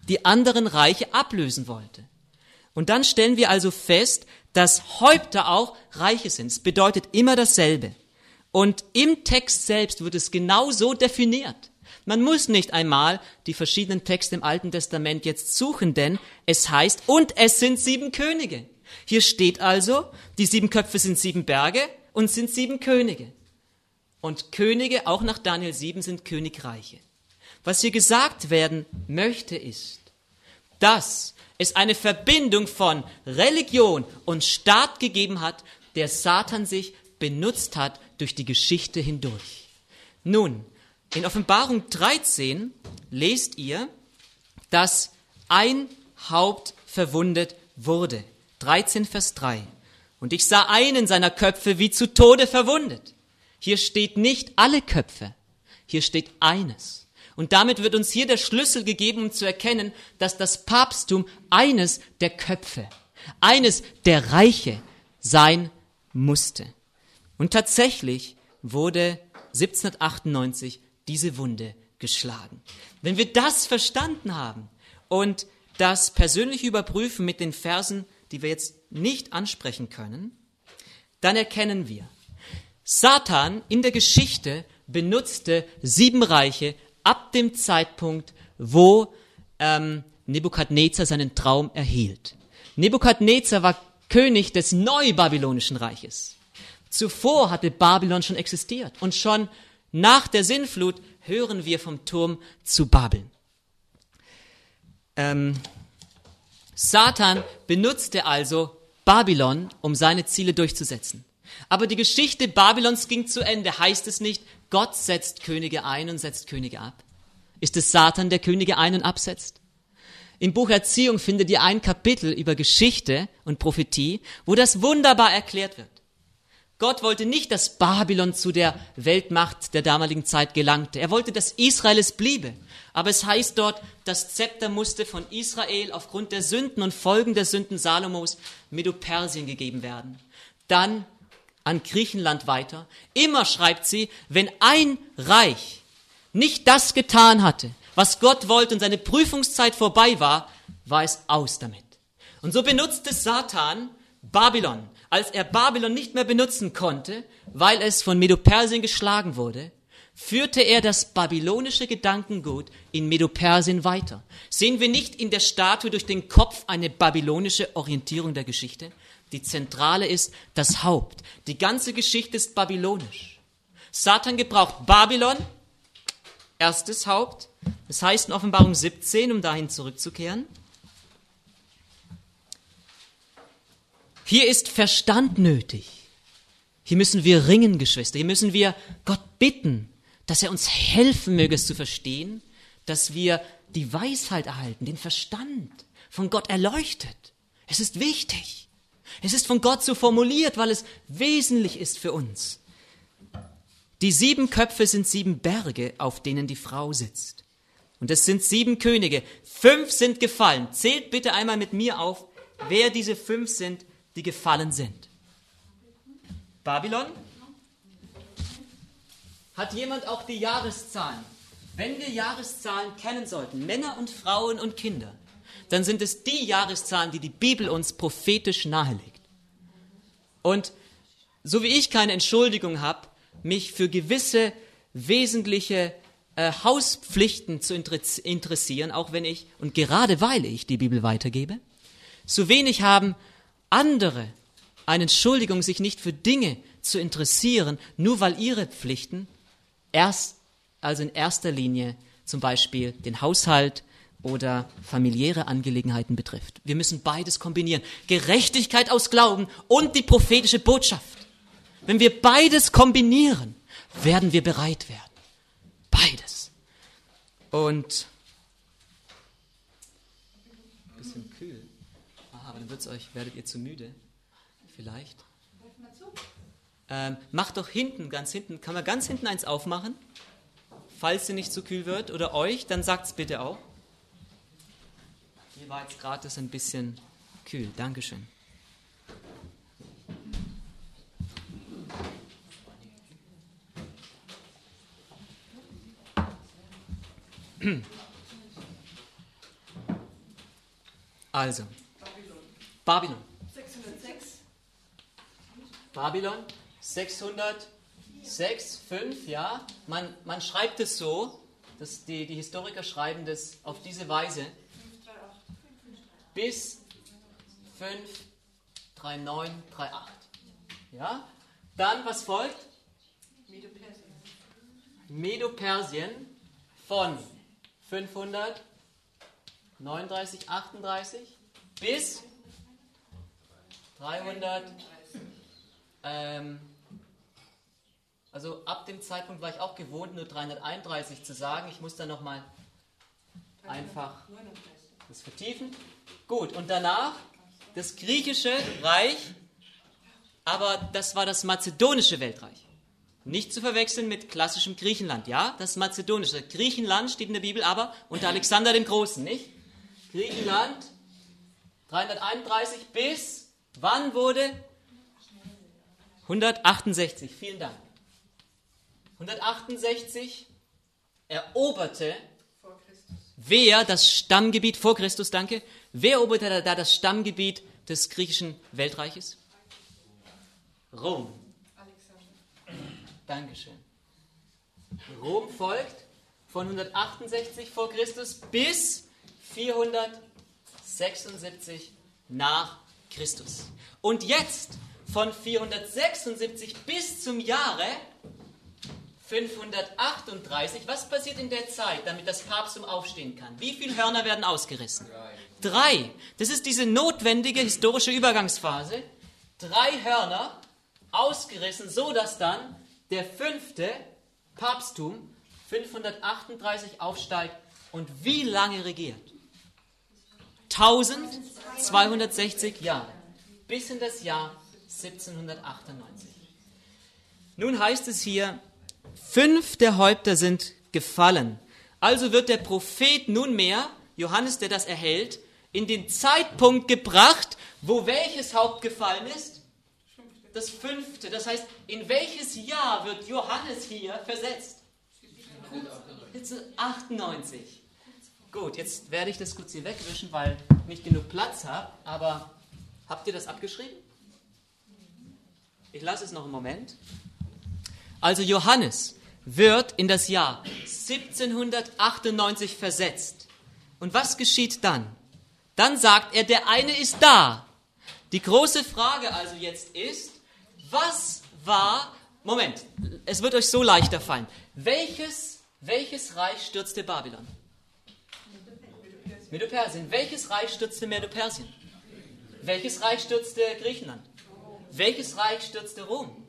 die anderen Reiche ablösen wollte. Und dann stellen wir also fest, dass Häupter auch Reiche sind. Es bedeutet immer dasselbe. Und im Text selbst wird es genau so definiert. Man muss nicht einmal die verschiedenen Texte im Alten Testament jetzt suchen, denn es heißt, und es sind 7 Könige. Hier steht also, die 7 Köpfe sind 7 Berge und sind 7 Könige. Und Könige, auch nach Daniel 7, sind Königreiche. Was hier gesagt werden möchte, ist, dass es eine Verbindung von Religion und Staat gegeben hat, der Satan sich benutzt hat durch die Geschichte hindurch. Nun, in Offenbarung 13 lest ihr, dass ein Haupt verwundet wurde. 13, Vers 3. Und ich sah einen seiner Köpfe wie zu Tode verwundet. Hier steht nicht alle Köpfe, hier steht eines. Und damit wird uns hier der Schlüssel gegeben, um zu erkennen, dass das Papsttum eines der Köpfe, eines der Reiche sein musste. Und tatsächlich wurde 1798 diese Wunde geschlagen. Wenn wir das verstanden haben und das persönlich überprüfen mit den Versen, die wir jetzt nicht ansprechen können, dann erkennen wir, Satan in der Geschichte benutzte 7 Reiche ab dem Zeitpunkt, wo Nebukadnezar seinen Traum erhielt. Nebukadnezar war König des Neubabylonischen Reiches. Zuvor hatte Babylon schon existiert und schon nach der Sintflut hören wir vom Turm zu Babel. Satan benutzte also Babylon, um seine Ziele durchzusetzen. Aber die Geschichte Babylons ging zu Ende. Heißt es nicht, Gott setzt Könige ein und setzt Könige ab? Ist es Satan, der Könige ein- und absetzt? Im Buch Erziehung findet ihr ein Kapitel über Geschichte und Prophetie, wo das wunderbar erklärt wird. Gott wollte nicht, dass Babylon zu der Weltmacht der damaligen Zeit gelangte. Er wollte, dass Israel es bliebe. Aber es heißt dort, das Zepter musste von Israel aufgrund der Sünden und Folgen der Sünden Salomos Medo-Persien gegeben werden. Dann an Griechenland weiter. Immer schreibt sie, wenn ein Reich nicht das getan hatte, was Gott wollte und seine Prüfungszeit vorbei war, war es aus damit. Und so benutzte Satan Babylon. Als er Babylon nicht mehr benutzen konnte, weil es von Medo-Persien geschlagen wurde, führte er das babylonische Gedankengut in Medo-Persien weiter. Sehen wir nicht in der Statue durch den Kopf eine babylonische Orientierung der Geschichte? Die Zentrale ist das Haupt. Die ganze Geschichte ist babylonisch. Satan gebraucht Babylon, erstes Haupt. Das heißt in Offenbarung 17, um dahin zurückzukehren, hier ist Verstand nötig. Hier müssen wir ringen, Geschwister. Hier müssen wir Gott bitten, dass er uns helfen möge, es zu verstehen, dass wir die Weisheit erhalten, den Verstand von Gott erleuchtet. Es ist wichtig. Es ist von Gott so formuliert, weil es wesentlich ist für uns. Die 7 Köpfe sind 7 Berge, auf denen die Frau sitzt. Und es sind 7 Könige. 5 sind gefallen. Zählt bitte einmal mit mir auf, wer diese 5 sind, die gefallen sind. Babylon? Hat jemand auch die Jahreszahlen? Wenn wir Jahreszahlen kennen sollten, Männer und Frauen und Kinder, dann sind es die Jahreszahlen, die die Bibel uns prophetisch nahelegt. Und so wie ich keine Entschuldigung habe, mich für gewisse wesentliche Hauspflichten zu interessieren, auch wenn ich und gerade weil ich die Bibel weitergebe, so wenig haben andere eine Entschuldigung, sich nicht für Dinge zu interessieren, nur weil ihre Pflichten also in erster Linie zum Beispiel den Haushalt oder familiäre Angelegenheiten betrifft. Wir müssen beides kombinieren. Gerechtigkeit aus Glauben und die prophetische Botschaft. Wenn wir beides kombinieren, werden wir bereit werden. Beides. Und ein bisschen kühl. Aha, aber dann werdet ihr zu müde. Vielleicht. Macht doch hinten, ganz hinten, kann man ganz hinten eins aufmachen? Falls sie nicht zu kühl wird, oder euch, dann sagt's bitte auch. Mir war jetzt gerade das ein bisschen kühl. Dankeschön. Also, Babylon. 606. Babylon, 606, 5, ja. Man schreibt es so, dass die Historiker schreiben das auf diese Weise. 538. Bis 53938. Ja? Dann, was folgt? Medo-Persien von 539, 38 bis 300. Also ab dem Zeitpunkt war ich auch gewohnt, nur 331 zu sagen. Ich muss dann nochmal einfach das vertiefen. Gut, und danach das griechische Reich, aber das war das mazedonische Weltreich. Nicht zu verwechseln mit klassischem Griechenland, ja? Das mazedonische. Griechenland steht in der Bibel, aber unter Alexander dem Großen, nicht? Griechenland, 331 bis, wann wurde? 168, vielen Dank. 168 eroberte wer das Stammgebiet, vor Christus, danke, wer eroberte da das Stammgebiet des griechischen Weltreiches? Rom. Dankeschön. Rom folgt von 168 vor Christus bis 476 nach Christus. Und jetzt von 476 bis zum Jahre 538, was passiert in der Zeit, damit das Papsttum aufstehen kann? Wie viele Hörner werden ausgerissen? 3. Das ist diese notwendige historische Übergangsphase. 3 Hörner ausgerissen, so dass dann der 5. Papsttum 538 aufsteigt und wie lange regiert? 1260 Jahre, bis in das Jahr 1798. Nun heißt es hier, 5 der Häupter sind gefallen. Also wird der Prophet nunmehr, Johannes, der das erhält, in den Zeitpunkt gebracht, wo welches Haupt gefallen ist? Das 5. Das heißt, in welches Jahr wird Johannes hier versetzt? 98. Gut, jetzt werde ich das kurz hier wegwischen, weil ich nicht genug Platz habe. Aber habt ihr das abgeschrieben? Ich lasse es noch einen Moment. Also Johannes wird in das Jahr 1798 versetzt. Und was geschieht dann? Dann sagt er, der eine ist da. Die große Frage also jetzt ist, was war, Moment, es wird euch so leichter fallen. Welches Reich stürzte Babylon? Medo-Persien. Welches Reich stürzte Medo-Persien? Welches Reich stürzte Griechenland? Welches Reich stürzte Rom?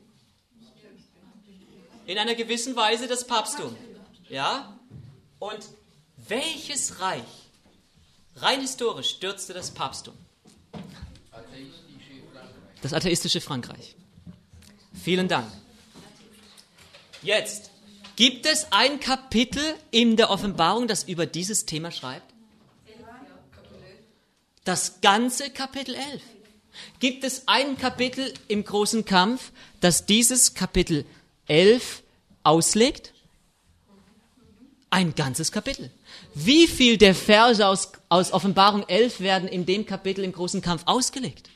In einer gewissen Weise das Papsttum. Ja? Und welches Reich, rein historisch, stürzte das Papsttum? Das atheistische Frankreich. Vielen Dank. Jetzt, gibt es ein Kapitel in der Offenbarung, das über dieses Thema schreibt? Das ganze Kapitel 11. Gibt es ein Kapitel im großen Kampf, das dieses Kapitel 11 auslegt? Ein ganzes Kapitel. Wie viel der Verse aus Offenbarung 11 werden in dem Kapitel im großen Kampf ausgelegt?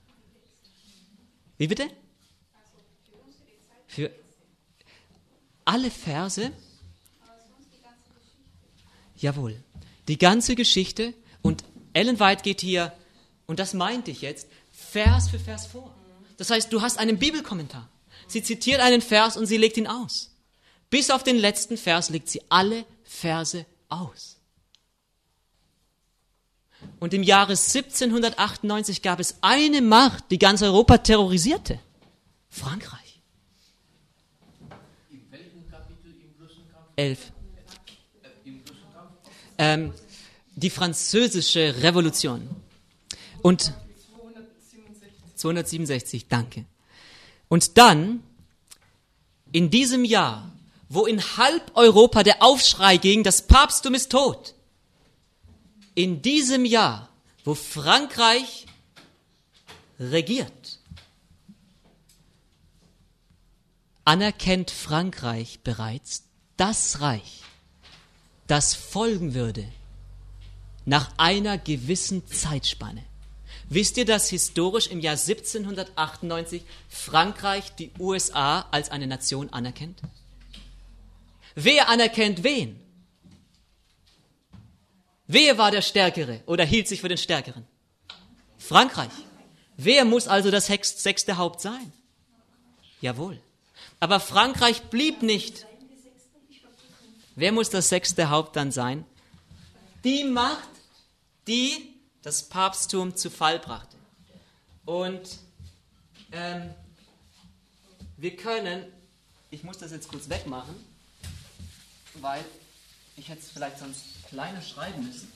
Wie bitte? Für alle Verse? Jawohl. Die ganze Geschichte. Und Ellen White geht hier, und das meinte ich jetzt, Vers für Vers vor. Das heißt, du hast einen Bibelkommentar. Sie zitiert einen Vers und sie legt ihn aus. Bis auf den letzten Vers legt sie alle Verse aus. Und im Jahre 1798 gab es eine Macht, die ganz Europa terrorisierte. Frankreich. In welchem Kapitel im großen Kampf? 11. Im großen Kampf? Die französische Revolution. Und 267, danke. Und dann, in diesem Jahr, wo in halb Europa der Aufschrei ging, das Papsttum ist tot, in diesem Jahr, wo Frankreich regiert, anerkennt Frankreich bereits das Reich, das folgen würde nach einer gewissen Zeitspanne. Wisst ihr, dass historisch im Jahr 1798 Frankreich die USA als eine Nation anerkennt? Wer anerkennt wen? Wer war der Stärkere oder hielt sich für den Stärkeren? Frankreich. Wer muss also das sechste Haupt sein? Jawohl. Aber Frankreich blieb nicht. Wer muss das sechste Haupt dann sein? Die Macht, die das Papsttum zu Fall brachte. Und wir können, ich muss das jetzt kurz wegmachen, weil ich hätte es vielleicht sonst kleiner schreiben müssen.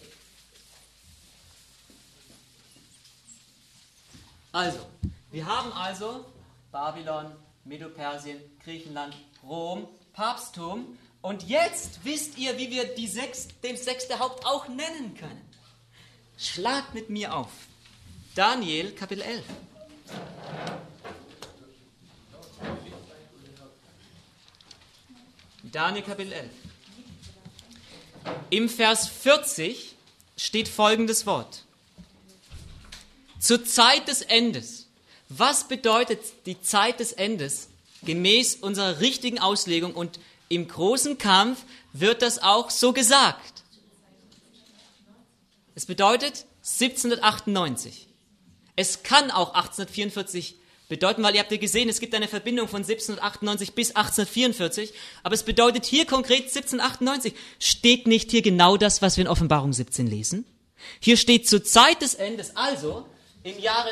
Also, wir haben also Babylon, Medo-Persien, Griechenland, Rom, Papsttum. Und jetzt wisst ihr, wie wir dem sechste Haupt auch nennen können. Schlagt mit mir auf. Daniel, Kapitel 11. Daniel, Kapitel 11. Im Vers 40 steht folgendes Wort. Zur Zeit des Endes. Was bedeutet die Zeit des Endes gemäß unserer richtigen Auslegung? Und im großen Kampf wird das auch so gesagt. Es bedeutet 1798. Es kann auch 1844 bedeuten, weil ihr habt ja gesehen, es gibt eine Verbindung von 1798 bis 1844, aber es bedeutet hier konkret 1798. Steht nicht hier genau das, was wir in Offenbarung 17 lesen? Hier steht zur Zeit des Endes, also im Jahre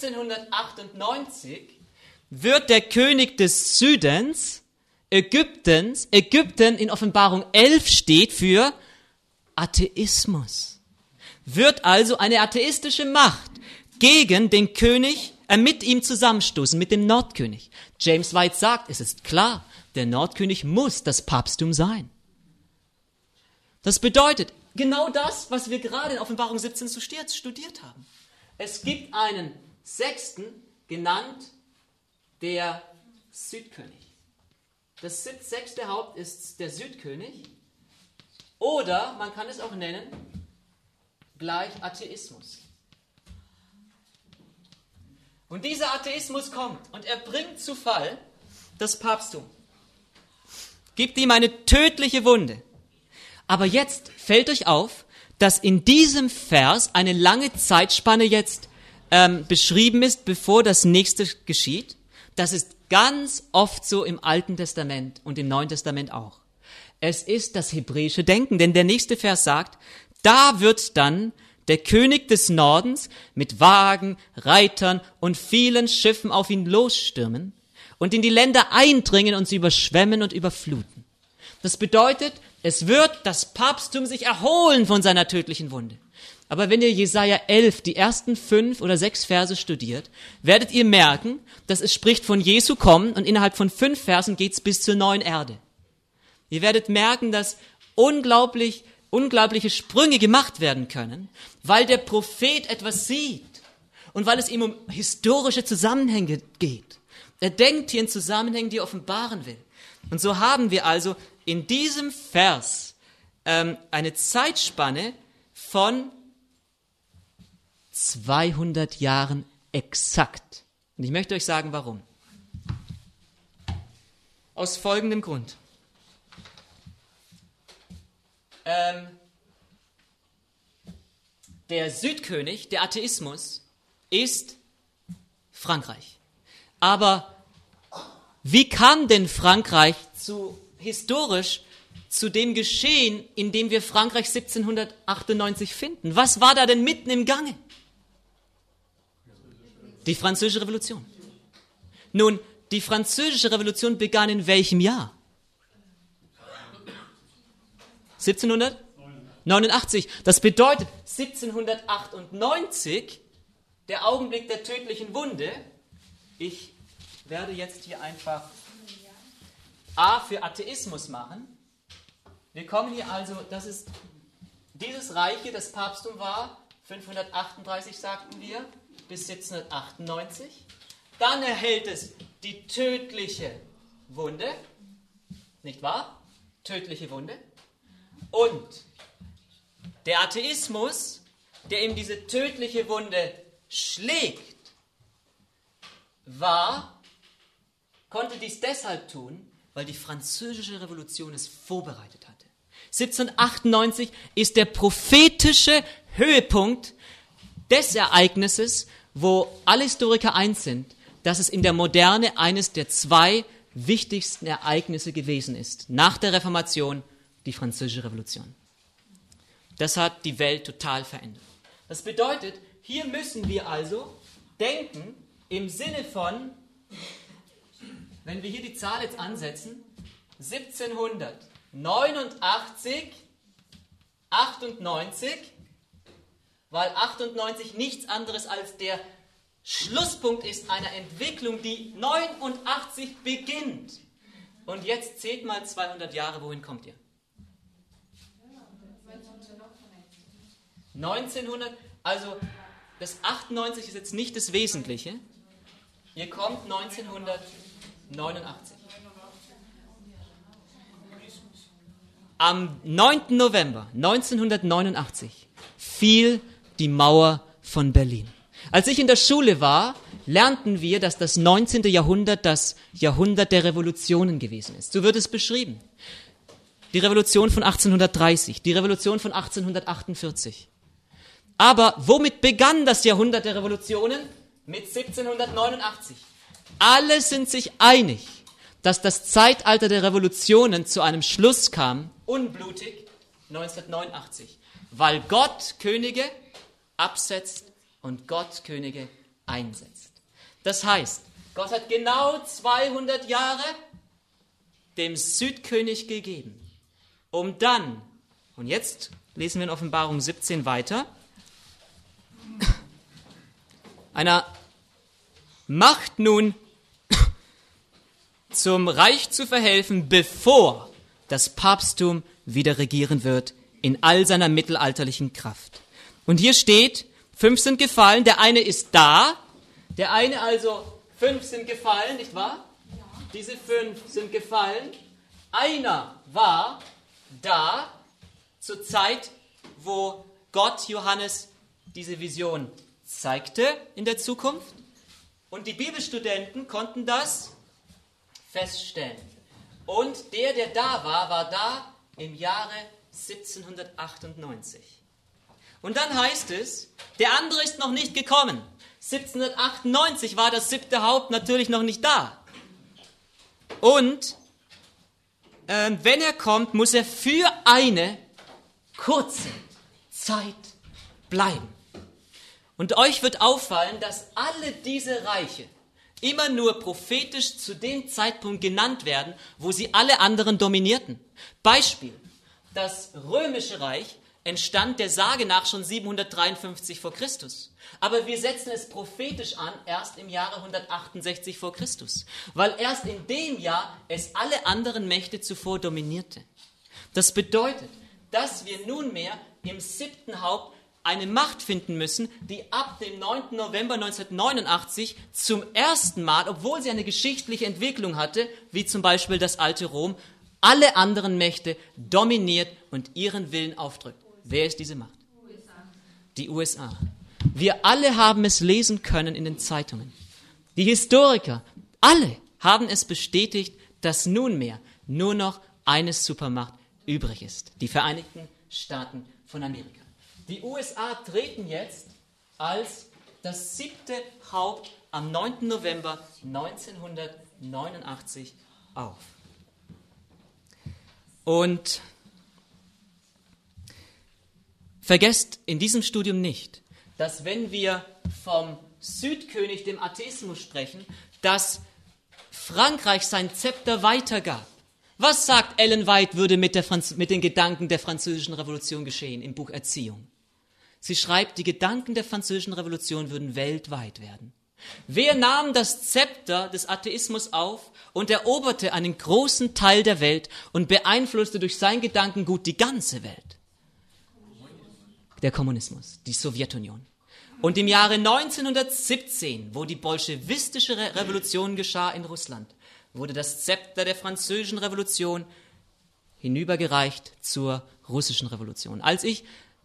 1798 wird der König des Südens, Ägypten in Offenbarung 11 steht für Atheismus. Wird also eine atheistische Macht gegen den König, mit ihm zusammenstoßen, mit dem Nordkönig. James White sagt, es ist klar, der Nordkönig muss das Papsttum sein. Das bedeutet genau das, was wir gerade in Offenbarung 17 studiert haben. Es gibt einen sechsten, genannt der Südkönig. Das sechste Haupt ist der Südkönig. Oder man kann es auch nennen, gleich Atheismus. Und dieser Atheismus kommt und er bringt zu Fall das Papsttum. Gibt ihm eine tödliche Wunde. Aber jetzt fällt euch auf, dass in diesem Vers eine lange Zeitspanne jetzt beschrieben ist, bevor das nächste geschieht. Das ist ganz oft so im Alten Testament und im Neuen Testament auch. Es ist das hebräische Denken, denn der nächste Vers sagt, da wird dann der König des Nordens mit Wagen, Reitern und vielen Schiffen auf ihn losstürmen und in die Länder eindringen und sie überschwemmen und überfluten. Das bedeutet, es wird das Papsttum sich erholen von seiner tödlichen Wunde. Aber wenn ihr Jesaja 11, die ersten 5 oder 6 Verse studiert, werdet ihr merken, dass es spricht von Jesu Kommen und innerhalb von 5 Versen geht's bis zur neuen Erde. Ihr werdet merken, dass unglaubliche Sprünge gemacht werden können, weil der Prophet etwas sieht und weil es ihm um historische Zusammenhänge geht. Er denkt hier in Zusammenhängen, die er offenbaren will. Und so haben wir also in diesem Vers eine Zeitspanne von 200 Jahren exakt. Und ich möchte euch sagen, warum. Aus folgendem Grund. Der Südkönig, der Atheismus, ist Frankreich. Aber wie kam denn Frankreich historisch zu dem Geschehen, in dem wir Frankreich 1798 finden? Was war da denn mitten im Gange? Die Französische Revolution. Nun, die Französische Revolution begann in welchem Jahr? 1789. Das bedeutet 1798, der Augenblick der tödlichen Wunde. Ich werde jetzt hier einfach A für Atheismus machen. Wir kommen hier also, das ist dieses Reich hier, das Papsttum war 538, sagten wir, bis 1798. Dann erhält es die tödliche Wunde, nicht wahr? Tödliche Wunde. Und Der Atheismus, der ihm diese tödliche Wunde schlägt, konnte dies deshalb tun, weil die französische Revolution es vorbereitet hatte. 1798 ist der prophetische Höhepunkt des Ereignisses, wo alle Historiker eins sind, dass es in der Moderne eines der zwei wichtigsten Ereignisse gewesen ist. Nach der Reformation die französische Revolution. Das hat die Welt total verändert. Das bedeutet, hier müssen wir also denken im Sinne von, wenn wir hier die Zahl jetzt ansetzen, 1789, 98, weil 98 nichts anderes als der Schlusspunkt ist einer Entwicklung, die 89 beginnt. Und jetzt zählt mal 200 Jahre, wohin kommt ihr? 1900, also das 98 ist jetzt nicht das Wesentliche. Ihr kommt 1989. Am 9. November 1989 fiel die Mauer von Berlin. Als ich in der Schule war, lernten wir, dass das 19. Jahrhundert das Jahrhundert der Revolutionen gewesen ist. So wird es beschrieben. Die Revolution von 1830, die Revolution von 1848. Aber womit begann das Jahrhundert der Revolutionen? Mit 1789. Alle sind sich einig, dass das Zeitalter der Revolutionen zu einem Schluss kam, unblutig, 1989, weil Gott Könige absetzt und Gott Könige einsetzt. Das heißt, Gott hat genau 200 Jahre dem Südkönig gegeben, um dann, und jetzt lesen wir in Offenbarung 17 weiter, einer Macht nun zum Reich zu verhelfen, bevor das Papsttum wieder regieren wird in all seiner mittelalterlichen Kraft. Und hier steht, 5 sind gefallen, der eine ist da, der eine also, 5 sind gefallen, nicht wahr? Ja. Diese 5 sind gefallen. Einer war da zur Zeit, wo Gott Johannes diese Vision zeigte in der Zukunft. Und die Bibelstudenten konnten das feststellen. Und der da war da im Jahre 1798. Und dann heißt es, der andere ist noch nicht gekommen. 1798 war das 7. Haupt natürlich noch nicht da. Und wenn er kommt, muss er für eine kurze Zeit bleiben. Und euch wird auffallen, dass alle diese Reiche immer nur prophetisch zu dem Zeitpunkt genannt werden, wo sie alle anderen dominierten. Beispiel, das Römische Reich entstand der Sage nach schon 753 vor Christus. Aber wir setzen es prophetisch an, erst im Jahre 168 vor Christus. Weil erst in dem Jahr es alle anderen Mächte zuvor dominierte. Das bedeutet, dass wir nunmehr im 7. Haupt eine Macht finden müssen, die ab dem 9. November 1989 zum ersten Mal, obwohl sie eine geschichtliche Entwicklung hatte, wie zum Beispiel das alte Rom, alle anderen Mächte dominiert und ihren Willen aufdrückt. Wer ist diese Macht? Die USA. Wir alle haben es lesen können in den Zeitungen. Die Historiker, alle haben es bestätigt, dass nunmehr nur noch eine Supermacht übrig ist. Die Vereinigten Staaten von Amerika. Die USA treten jetzt als das 7. Haupt am 9. November 1989 auf. Und vergesst in diesem Studium nicht, dass wenn wir vom Südkönig, dem Atheismus, sprechen, dass Frankreich sein Zepter weitergab. Was sagt Ellen White, würde mit den Gedanken der Französischen Revolution geschehen im Buch Erziehung? Sie schreibt, die Gedanken der Französischen Revolution würden weltweit werden. Wer nahm das Zepter des Atheismus auf und eroberte einen großen Teil der Welt und beeinflusste durch sein Gedankengut die ganze Welt? Der Kommunismus, die Sowjetunion. Und im Jahre 1917, wo die bolschewistische Revolution geschah in Russland, wurde das Zepter der Französischen Revolution hinübergereicht zur russischen Revolution. Als ich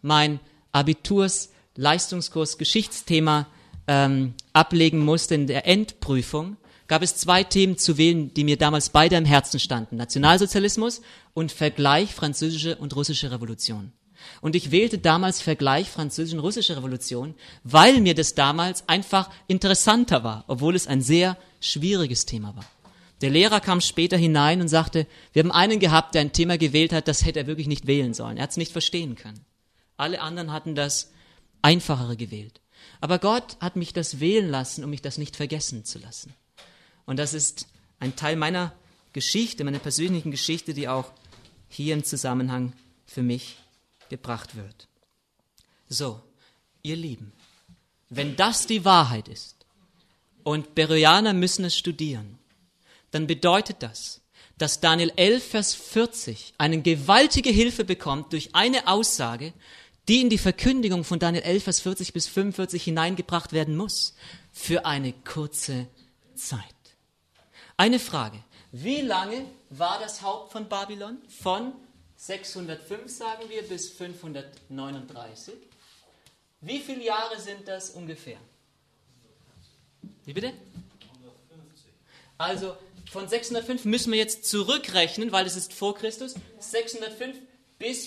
mein Abitursleistungskurs Geschichtsthema ablegen musste in der Endprüfung, gab es 2 Themen zu wählen, die mir damals beide am Herzen standen. Nationalsozialismus und Vergleich französische und russische Revolution. Und ich wählte damals Vergleich französische und russische Revolution, weil mir das damals einfach interessanter war, obwohl es ein sehr schwieriges Thema war. Der Lehrer kam später hinein und sagte, wir haben einen gehabt, der ein Thema gewählt hat, das hätte er wirklich nicht wählen sollen. Er hat es nicht verstehen können. Alle anderen hatten das Einfachere gewählt. Aber Gott hat mich das wählen lassen, um mich das nicht vergessen zu lassen. Und das ist ein Teil meiner Geschichte, meiner persönlichen Geschichte, die auch hier im Zusammenhang für mich gebracht wird. So, ihr Lieben, wenn das die Wahrheit ist und Beroeaner müssen es studieren, dann bedeutet das, dass Daniel 11, Vers 40 eine gewaltige Hilfe bekommt durch eine Aussage, die in die Verkündigung von Daniel 11, Vers 40 bis 45 hineingebracht werden muss, für eine kurze Zeit. Eine Frage, wie lange war das Haupt von Babylon? Von 605, sagen wir, bis 539. Wie viele Jahre sind das ungefähr? Wie bitte? 150. Also von 605 müssen wir jetzt zurückrechnen, weil es ist vor Christus, 605 bis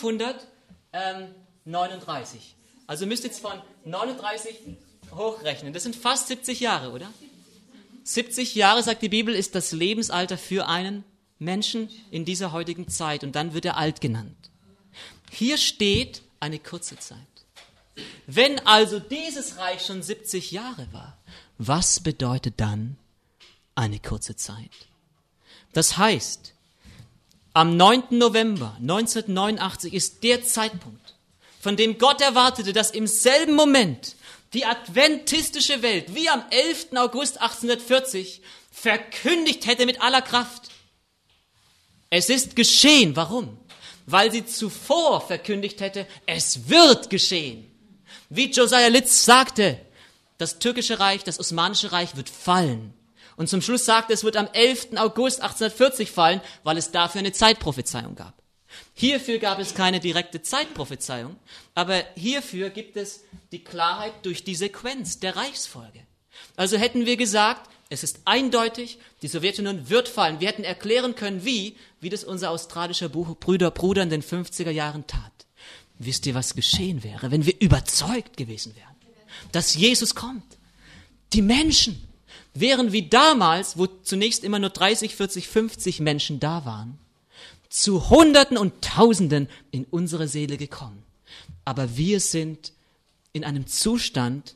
539. Also müsst ihr jetzt von 39 hochrechnen. Das sind fast 70 Jahre, oder? 70 Jahre, sagt die Bibel, ist das Lebensalter für einen Menschen in dieser heutigen Zeit. Und dann wird er alt genannt. Hier steht eine kurze Zeit. Wenn also dieses Reich schon 70 Jahre war, was bedeutet dann eine kurze Zeit? Das heißt, am 9. November 1989 ist der Zeitpunkt, von dem Gott erwartete, dass im selben Moment die adventistische Welt, wie am 11. August 1840, verkündigt hätte mit aller Kraft. Es ist geschehen. Warum? Weil sie zuvor verkündigt hätte, es wird geschehen. Wie Josiah Litz sagte, das türkische Reich, das Osmanische Reich wird fallen. Und zum Schluss sagte, es wird am 11. August 1840 fallen, weil es dafür eine Zeitprophezeiung gab. Hierfür gab es keine direkte Zeitprophezeiung, aber hierfür gibt es die Klarheit durch die Sequenz der Reichsfolge. Also hätten wir gesagt, es ist eindeutig, die Sowjetunion wird fallen. Wir hätten erklären können, wie das unser australischer Bruder in den 50er Jahren tat. Wisst ihr, was geschehen wäre, wenn wir überzeugt gewesen wären, dass Jesus kommt? Die Menschen wären wie damals, wo zunächst immer nur 30, 40, 50 Menschen da waren, zu Hunderten und Tausenden in unsere Seele gekommen. Aber wir sind in einem Zustand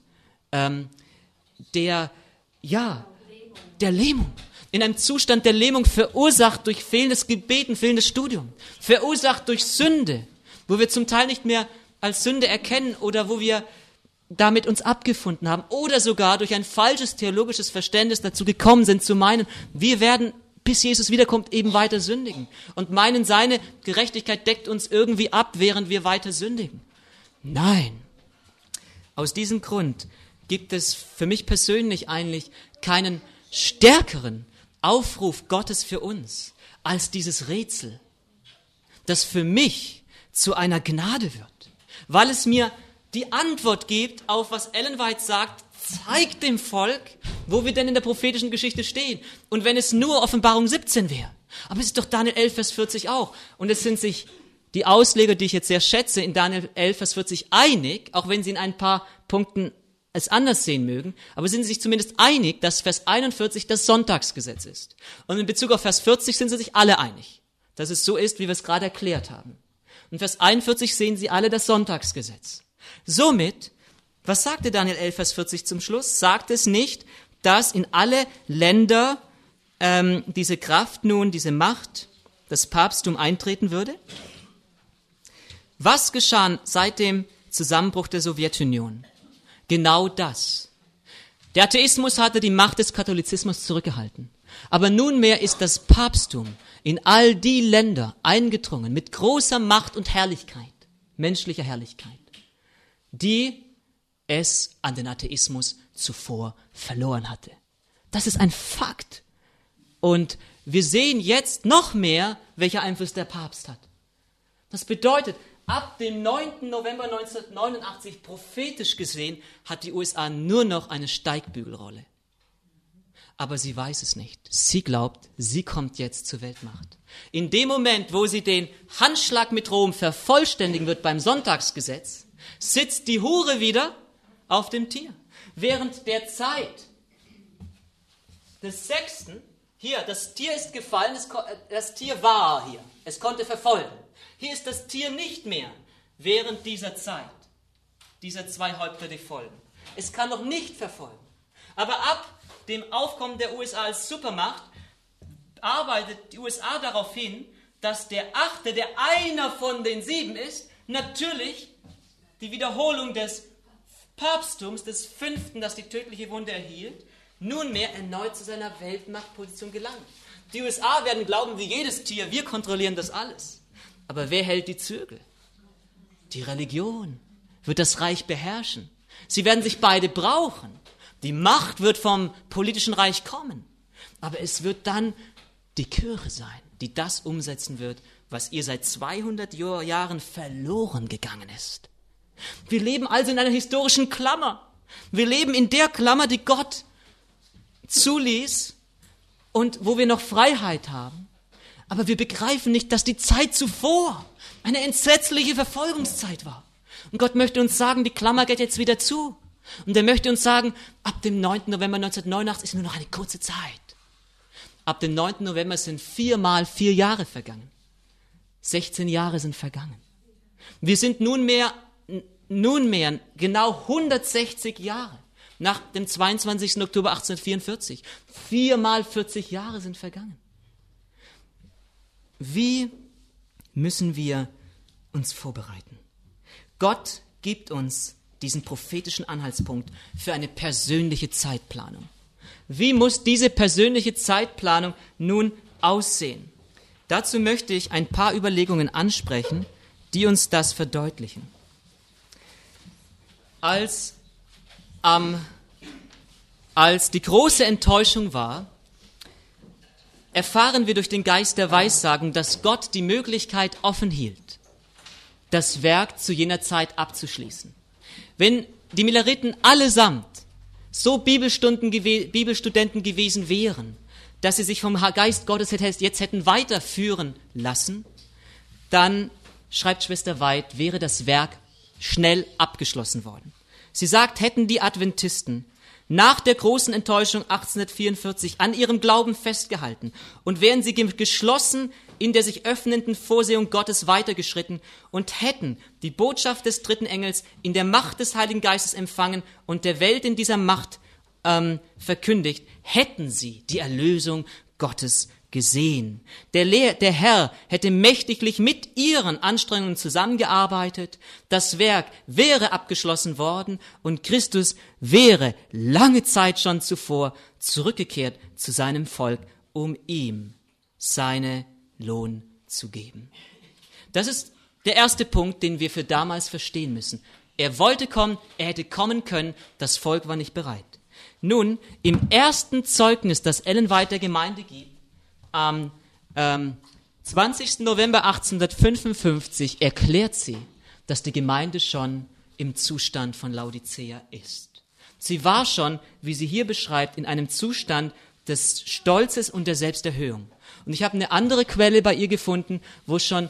der Lähmung. In einem Zustand der Lähmung, verursacht durch fehlendes Gebeten, fehlendes Studium, verursacht durch Sünde, wo wir zum Teil nicht mehr als Sünde erkennen oder wo wir damit uns abgefunden haben oder sogar durch ein falsches theologisches Verständnis dazu gekommen sind, zu meinen, wir werden, bis Jesus wiederkommt, eben weiter sündigen und meinen, seine Gerechtigkeit deckt uns irgendwie ab, während wir weiter sündigen. Nein. Aus diesem Grund gibt es für mich persönlich eigentlich keinen stärkeren Aufruf Gottes für uns als dieses Rätsel, das für mich zu einer Gnade wird, weil es mir die Antwort gibt auf, was Ellen White sagt, zeigt dem Volk, wo wir denn in der prophetischen Geschichte stehen. Und wenn es nur Offenbarung 17 wäre, aber es ist doch Daniel 11, Vers 40 auch. Und es sind sich die Ausleger, die ich jetzt sehr schätze, in Daniel 11, Vers 40 einig, auch wenn sie in ein paar Punkten es anders sehen mögen, aber sind sie sich zumindest einig, dass Vers 41 das Sonntagsgesetz ist. Und in Bezug auf Vers 40 sind sie sich alle einig, dass es so ist, wie wir es gerade erklärt haben. Und Vers 41 sehen sie alle das Sonntagsgesetz. Somit, was sagte Daniel 11, Vers 40 zum Schluss? Sagt es nicht, dass in alle Länder diese Kraft nun, diese Macht, das Papsttum eintreten würde? Was geschah seit dem Zusammenbruch der Sowjetunion? Genau das. Der Atheismus hatte die Macht des Katholizismus zurückgehalten. Aber nunmehr ist das Papsttum in all die Länder eingedrungen mit großer Macht und Herrlichkeit, menschlicher Herrlichkeit, die es an den Atheismus zuvor verloren hatte. Das ist ein Fakt. Und wir sehen jetzt noch mehr, welcher Einfluss der Papst hat. Das bedeutet, ab dem 9. November 1989 prophetisch gesehen hat die USA nur noch eine Steigbügelrolle. Aber sie weiß es nicht. Sie glaubt, sie kommt jetzt zur Weltmacht. In dem Moment, wo sie den Handschlag mit Rom vervollständigen wird beim Sonntagsgesetz, sitzt die Hure wieder auf dem Tier. Während der Zeit des 6. Hier, das Tier ist gefallen, das Tier war hier. Es konnte verfolgen. Hier ist das Tier nicht mehr während dieser Zeit. Dieser 2 Häupter, die folgen. Es kann noch nicht verfolgen. Aber ab dem Aufkommen der USA als Supermacht arbeitet die USA darauf hin, dass der 8., der einer von den 7 ist, natürlich die Wiederholung des Papsttums, des 5., das die tödliche Wunde erhielt, nunmehr erneut zu seiner Weltmachtposition gelangt. Die USA werden glauben, wie jedes Tier, wir kontrollieren das alles. Aber wer hält die Zügel? Die Religion wird das Reich beherrschen. Sie werden sich beide brauchen. Die Macht wird vom politischen Reich kommen. Aber es wird dann die Kirche sein, die das umsetzen wird, was ihr seit 200 Jahren verloren gegangen ist. Wir leben also in einer historischen Klammer. Wir leben in der Klammer, die Gott zuließ und wo wir noch Freiheit haben. Aber wir begreifen nicht, dass die Zeit zuvor eine entsetzliche Verfolgungszeit war. Und Gott möchte uns sagen, die Klammer geht jetzt wieder zu. Und er möchte uns sagen, ab dem 9. November 1989 ist nur noch eine kurze Zeit. Ab dem 9. November sind 4 mal 4 Jahre vergangen. 16 Jahre sind vergangen. Wir sind nunmehr genau 160 Jahre nach dem 22. Oktober 1844. 4 mal 40 Jahre sind vergangen. Wie müssen wir uns vorbereiten? Gott gibt uns diesen prophetischen Anhaltspunkt für eine persönliche Zeitplanung. Wie muss diese persönliche Zeitplanung nun aussehen? Dazu möchte ich ein paar Überlegungen ansprechen, die uns das verdeutlichen. Als die große Enttäuschung war, erfahren wir durch den Geist der Weissagung, dass Gott die Möglichkeit offen hielt, das Werk zu jener Zeit abzuschließen. Wenn die Milleriten allesamt so Bibelstudenten gewesen wären, dass sie sich vom Geist Gottes jetzt hätten weiterführen lassen, dann, schreibt Schwester Weid, wäre das Werk schnell abgeschlossen worden. Sie sagt, hätten die Adventisten nach der großen Enttäuschung 1844 an ihrem Glauben festgehalten und wären sie geschlossen in der sich öffnenden Vorsehung Gottes weitergeschritten und hätten die Botschaft des 3. Engels in der Macht des Heiligen Geistes empfangen und der Welt in dieser Macht verkündigt, hätten sie die Erlösung Gottes gesehen. Der Herr hätte mächtiglich mit ihren Anstrengungen zusammengearbeitet, das Werk wäre abgeschlossen worden und Christus wäre lange Zeit schon zuvor zurückgekehrt zu seinem Volk, um ihm seine Lohn zu geben. Das ist der erste Punkt, den wir für damals verstehen müssen. Er wollte kommen, er hätte kommen können, das Volk war nicht bereit. Nun, im ersten Zeugnis, das Ellen White der Gemeinde gibt, am 20. November 1855 erklärt sie, dass die Gemeinde schon im Zustand von Laodicea ist. Sie war schon, wie sie hier beschreibt, in einem Zustand des Stolzes und der Selbsterhöhung. Und ich habe eine andere Quelle bei ihr gefunden, wo schon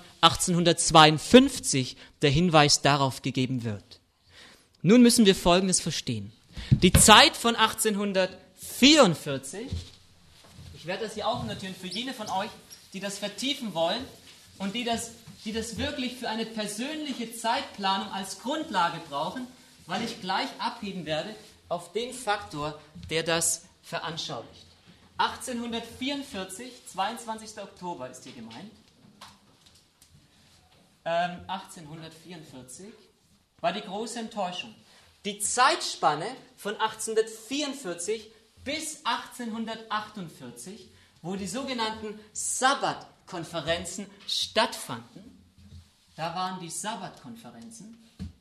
1852 der Hinweis darauf gegeben wird. Nun müssen wir Folgendes verstehen. Die Zeit von 1844, ich werde das hier auch notieren für jene von euch, die das vertiefen wollen und die das wirklich für eine persönliche Zeitplanung als Grundlage brauchen, weil ich gleich abheben werde auf den Faktor, der das veranschaulicht. 1844, 22. Oktober ist hier gemeint. 1844 war die große Enttäuschung. Die Zeitspanne von 1844 bis 1848, wo die sogenannten Sabbatkonferenzen stattfanden, da waren die Sabbatkonferenzen,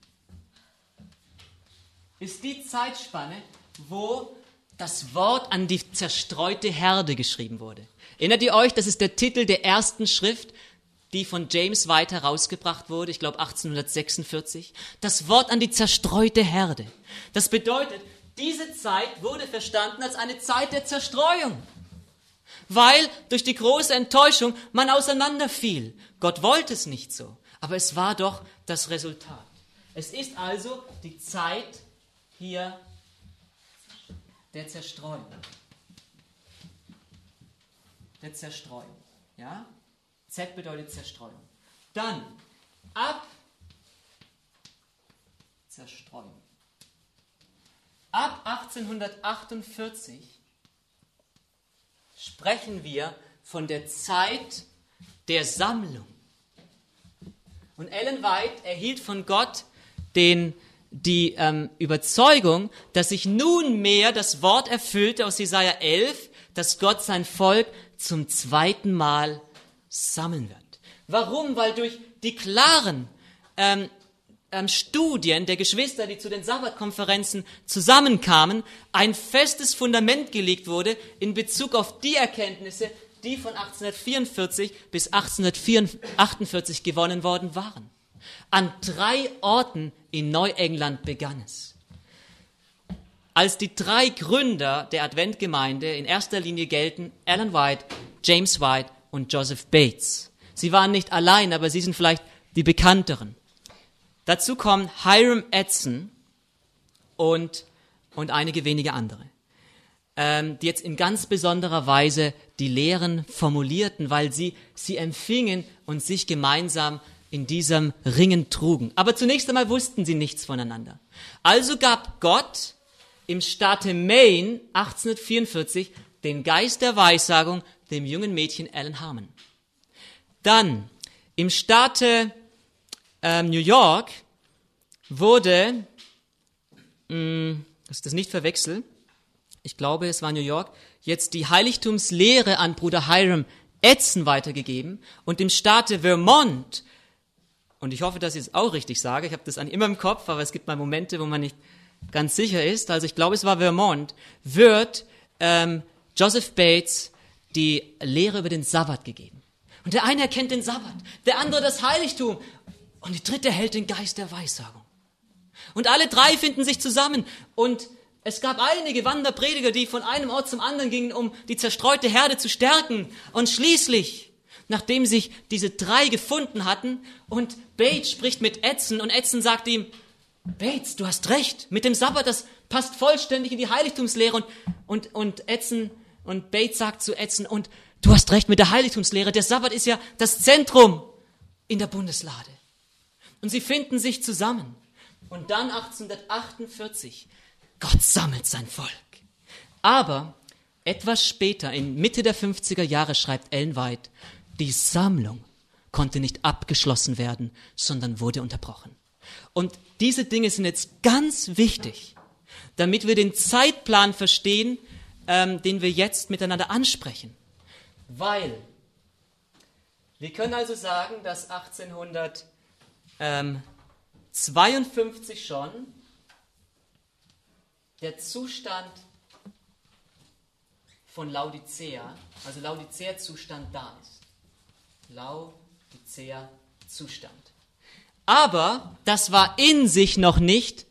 ist die Zeitspanne, wo das Wort an die zerstreute Herde geschrieben wurde. Erinnert ihr euch, das ist der Titel der ersten Schrift, die von James White herausgebracht wurde, ich glaube 1846, das Wort an die zerstreute Herde. Das bedeutet, diese Zeit wurde verstanden als eine Zeit der Zerstreuung, weil durch die große Enttäuschung man auseinanderfiel. Gott wollte es nicht so, aber es war doch das Resultat. Es ist also die Zeit hier der Zerstreuung. Der Zerstreuung. Ja? Z bedeutet Zerstreuung. Dann Zerstreuung. Ab 1848 sprechen wir von der Zeit der Sammlung. Und Ellen White erhielt von Gott die Überzeugung, dass sich nunmehr das Wort erfüllte aus Jesaja 11, dass Gott sein Volk zum zweiten Mal sammeln wird. Warum? Weil durch die klaren Studien der Geschwister, die zu den Sabbatkonferenzen zusammenkamen, ein festes Fundament gelegt wurde in Bezug auf die Erkenntnisse, die von 1844 bis 1848 gewonnen worden waren. An 3 Orten in Neuengland begann es. Als die 3 Gründer der Adventgemeinde in erster Linie gelten Ellen White, James White und Joseph Bates. Sie waren nicht allein, aber sie sind vielleicht die bekannteren. Dazu kommen Hiram Edson und einige wenige andere, die jetzt in ganz besonderer Weise die Lehren formulierten, weil sie empfingen und sich gemeinsam in diesem Ringen trugen. Aber zunächst einmal wussten sie nichts voneinander. Also gab Gott im Staate Maine 1844 den Geist der Weissagung dem jungen Mädchen Ellen Harmon. Dann im Staate New York wurde, dass ich das nicht verwechsel, ich glaube, es war New York, jetzt die Heiligtumslehre an Bruder Hiram Edson weitergegeben und im Staate Vermont, und ich hoffe, dass ich es auch richtig sage, ich habe das immer im Kopf, aber es gibt mal Momente, wo man nicht ganz sicher ist, also ich glaube, es war Vermont, wird Joseph Bates die Lehre über den Sabbat gegeben. Und der eine erkennt den Sabbat, der andere das Heiligtum und die dritte hält den Geist der Weissagung. Und alle 3 finden sich zusammen und es gab einige Wanderprediger, die von einem Ort zum anderen gingen, um die zerstreute Herde zu stärken. Und schließlich, nachdem sich diese 3 gefunden hatten und Bates spricht mit Edson und Edson sagt ihm, Bates, du hast recht, mit dem Sabbat, das passt vollständig in die Heiligtumslehre. Und Edson und Bates sagt zu Edson, und du hast recht mit der Heiligtumslehre, der Sabbat ist ja das Zentrum in der Bundeslade. Und sie finden sich zusammen. Und dann 1848, Gott sammelt sein Volk. Aber etwas später, in Mitte der 50er Jahre, schreibt Ellen White, die Sammlung konnte nicht abgeschlossen werden, sondern wurde unterbrochen. Und diese Dinge sind jetzt ganz wichtig, damit wir den Zeitplan verstehen, den wir jetzt miteinander ansprechen. Weil wir können also sagen, dass 1852 schon der Zustand von Laodicea, also Laodicea-Zustand da ist. Laodicea-Zustand. Aber das war in sich noch nicht,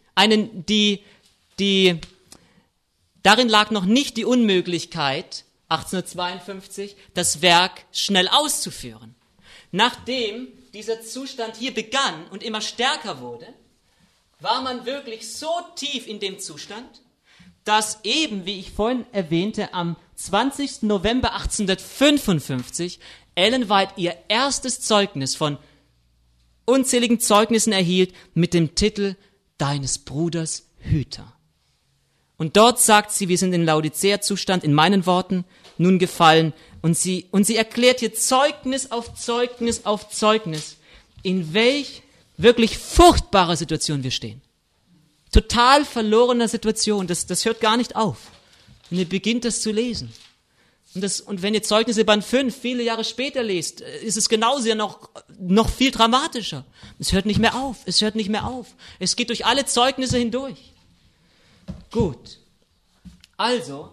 darin lag noch nicht die Unmöglichkeit, 1852 das Werk schnell auszuführen. Nachdem dieser Zustand hier begann und immer stärker wurde, war man wirklich so tief in dem Zustand, dass eben, wie ich vorhin erwähnte, am 20. November 1855 Ellen White ihr erstes Zeugnis von unzähligen Zeugnissen erhielt mit dem Titel Deines Bruders Hüter. Und dort sagt sie, wir sind in Laodicea-Zustand, in meinen Worten, nun gefallen. Und sie erklärt hier Zeugnis auf Zeugnis auf Zeugnis, in welch wirklich furchtbarer Situation wir stehen. Total verlorener Situation, das hört gar nicht auf. Und ihr beginnt das zu lesen. Und wenn ihr Zeugnisse Band 5 viele Jahre später lest, ist es genauso ja noch viel dramatischer. Es hört nicht mehr auf, es hört nicht mehr auf. Es geht durch alle Zeugnisse hindurch. Gut, also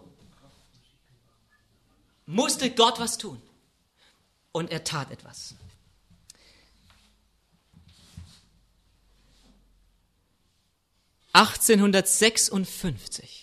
musste Gott was tun. Und er tat etwas. 1856.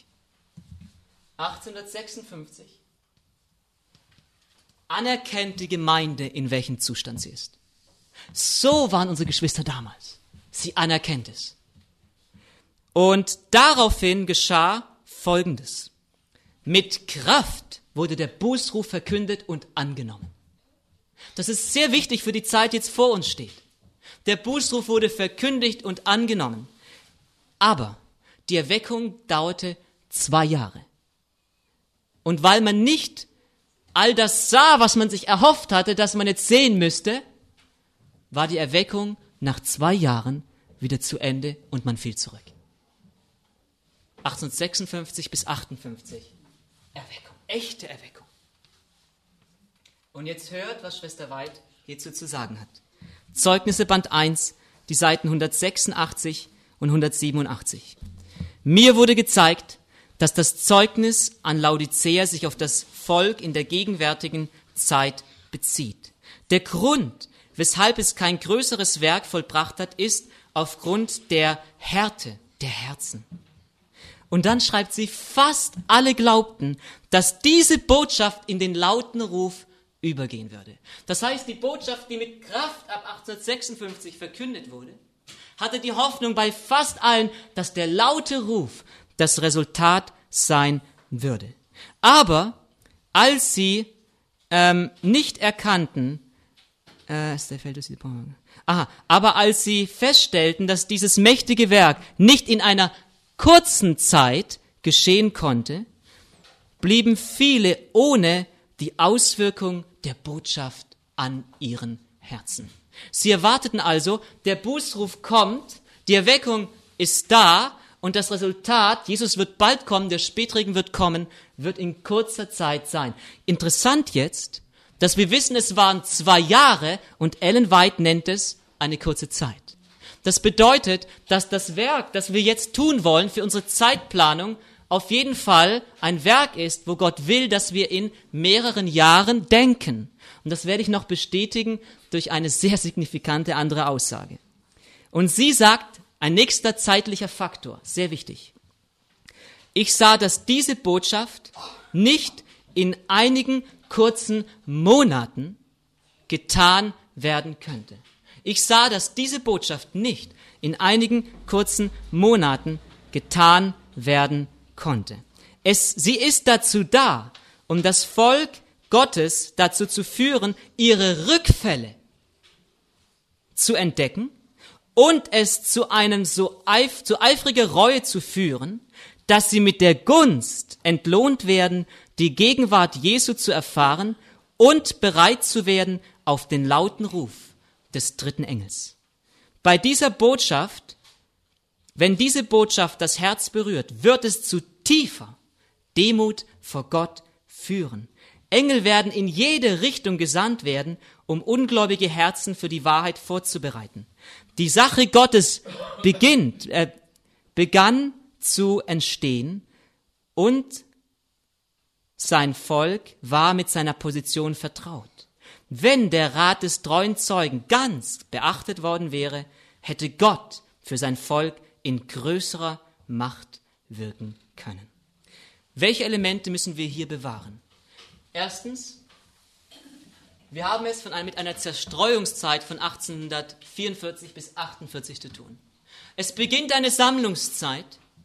Anerkennt die Gemeinde, in welchem Zustand sie ist. So waren unsere Geschwister damals. Sie anerkennt es. Und daraufhin geschah Folgendes. Mit Kraft wurde der Bußruf verkündet und angenommen. Das ist sehr wichtig für die Zeit, die jetzt vor uns steht. Der Bußruf wurde verkündigt und angenommen. Aber die Erweckung dauerte 2 Jahre. Und weil man nicht all das sah, was man sich erhofft hatte, dass man jetzt sehen müsste, war die Erweckung nach 2 Jahren wieder zu Ende und man fiel zurück. 1856 bis 58. Erweckung, echte Erweckung. Und jetzt hört, was Schwester Weid hierzu zu sagen hat. Zeugnisse Band 1, die Seiten 186 und 187. Mir wurde gezeigt, dass das Zeugnis an Laodicea sich auf das Volk in der gegenwärtigen Zeit bezieht. Der Grund, weshalb es kein größeres Werk vollbracht hat, ist aufgrund der Härte der Herzen. Und dann schreibt sie, fast alle glaubten, dass diese Botschaft in den lauten Ruf übergehen würde. Das heißt, die Botschaft, die mit Kraft ab 1856 verkündet wurde, hatte die Hoffnung bei fast allen, dass der laute Ruf das Resultat sein würde. Aber als sie nicht erkannten, aber als sie feststellten, dass dieses mächtige Werk nicht in einer kurzen Zeit geschehen konnte, blieben viele ohne die Auswirkung der Botschaft an ihren Herzen. Sie erwarteten also, der Bußruf kommt, die Erweckung ist da und das Resultat, Jesus wird bald kommen, der Spätregen wird kommen, wird in kurzer Zeit sein. Interessant jetzt, dass wir wissen, es waren 2 Jahre und Ellen White nennt es eine kurze Zeit. Das bedeutet, dass das Werk, das wir jetzt tun wollen für unsere Zeitplanung, auf jeden Fall ein Werk ist, wo Gott will, dass wir in mehreren Jahren denken. Und das werde ich noch bestätigen durch eine sehr signifikante andere Aussage. Und sie sagt, ein nächster zeitlicher Faktor, sehr wichtig. Ich sah, dass diese Botschaft nicht in einigen kurzen Monaten getan werden könnte. Ich sah, dass diese Botschaft nicht in einigen kurzen Monaten getan werden konnte. Sie ist dazu da, um das Volk Gottes dazu zu führen, ihre Rückfälle zu entdecken und es zu einem zu eifriger Reue zu führen, dass sie mit der Gunst entlohnt werden, die Gegenwart Jesu zu erfahren und bereit zu werden auf den lauten Ruf des 3. Engels. Bei dieser Botschaft, wenn diese Botschaft das Herz berührt, wird es zu tiefer Demut vor Gott führen. Engel werden in jede Richtung gesandt werden, um ungläubige Herzen für die Wahrheit vorzubereiten. Die Sache Gottes begann zu entstehen und sein Volk war mit seiner Position vertraut. Wenn der Rat des treuen Zeugen ganz beachtet worden wäre, hätte Gott für sein Volk in größerer Macht wirken können. Welche Elemente müssen wir hier bewahren? Erstens, wir haben es mit einer Zerstreuungszeit von 1844 bis 1848 zu tun. Es beginnt eine Sammlungszeit.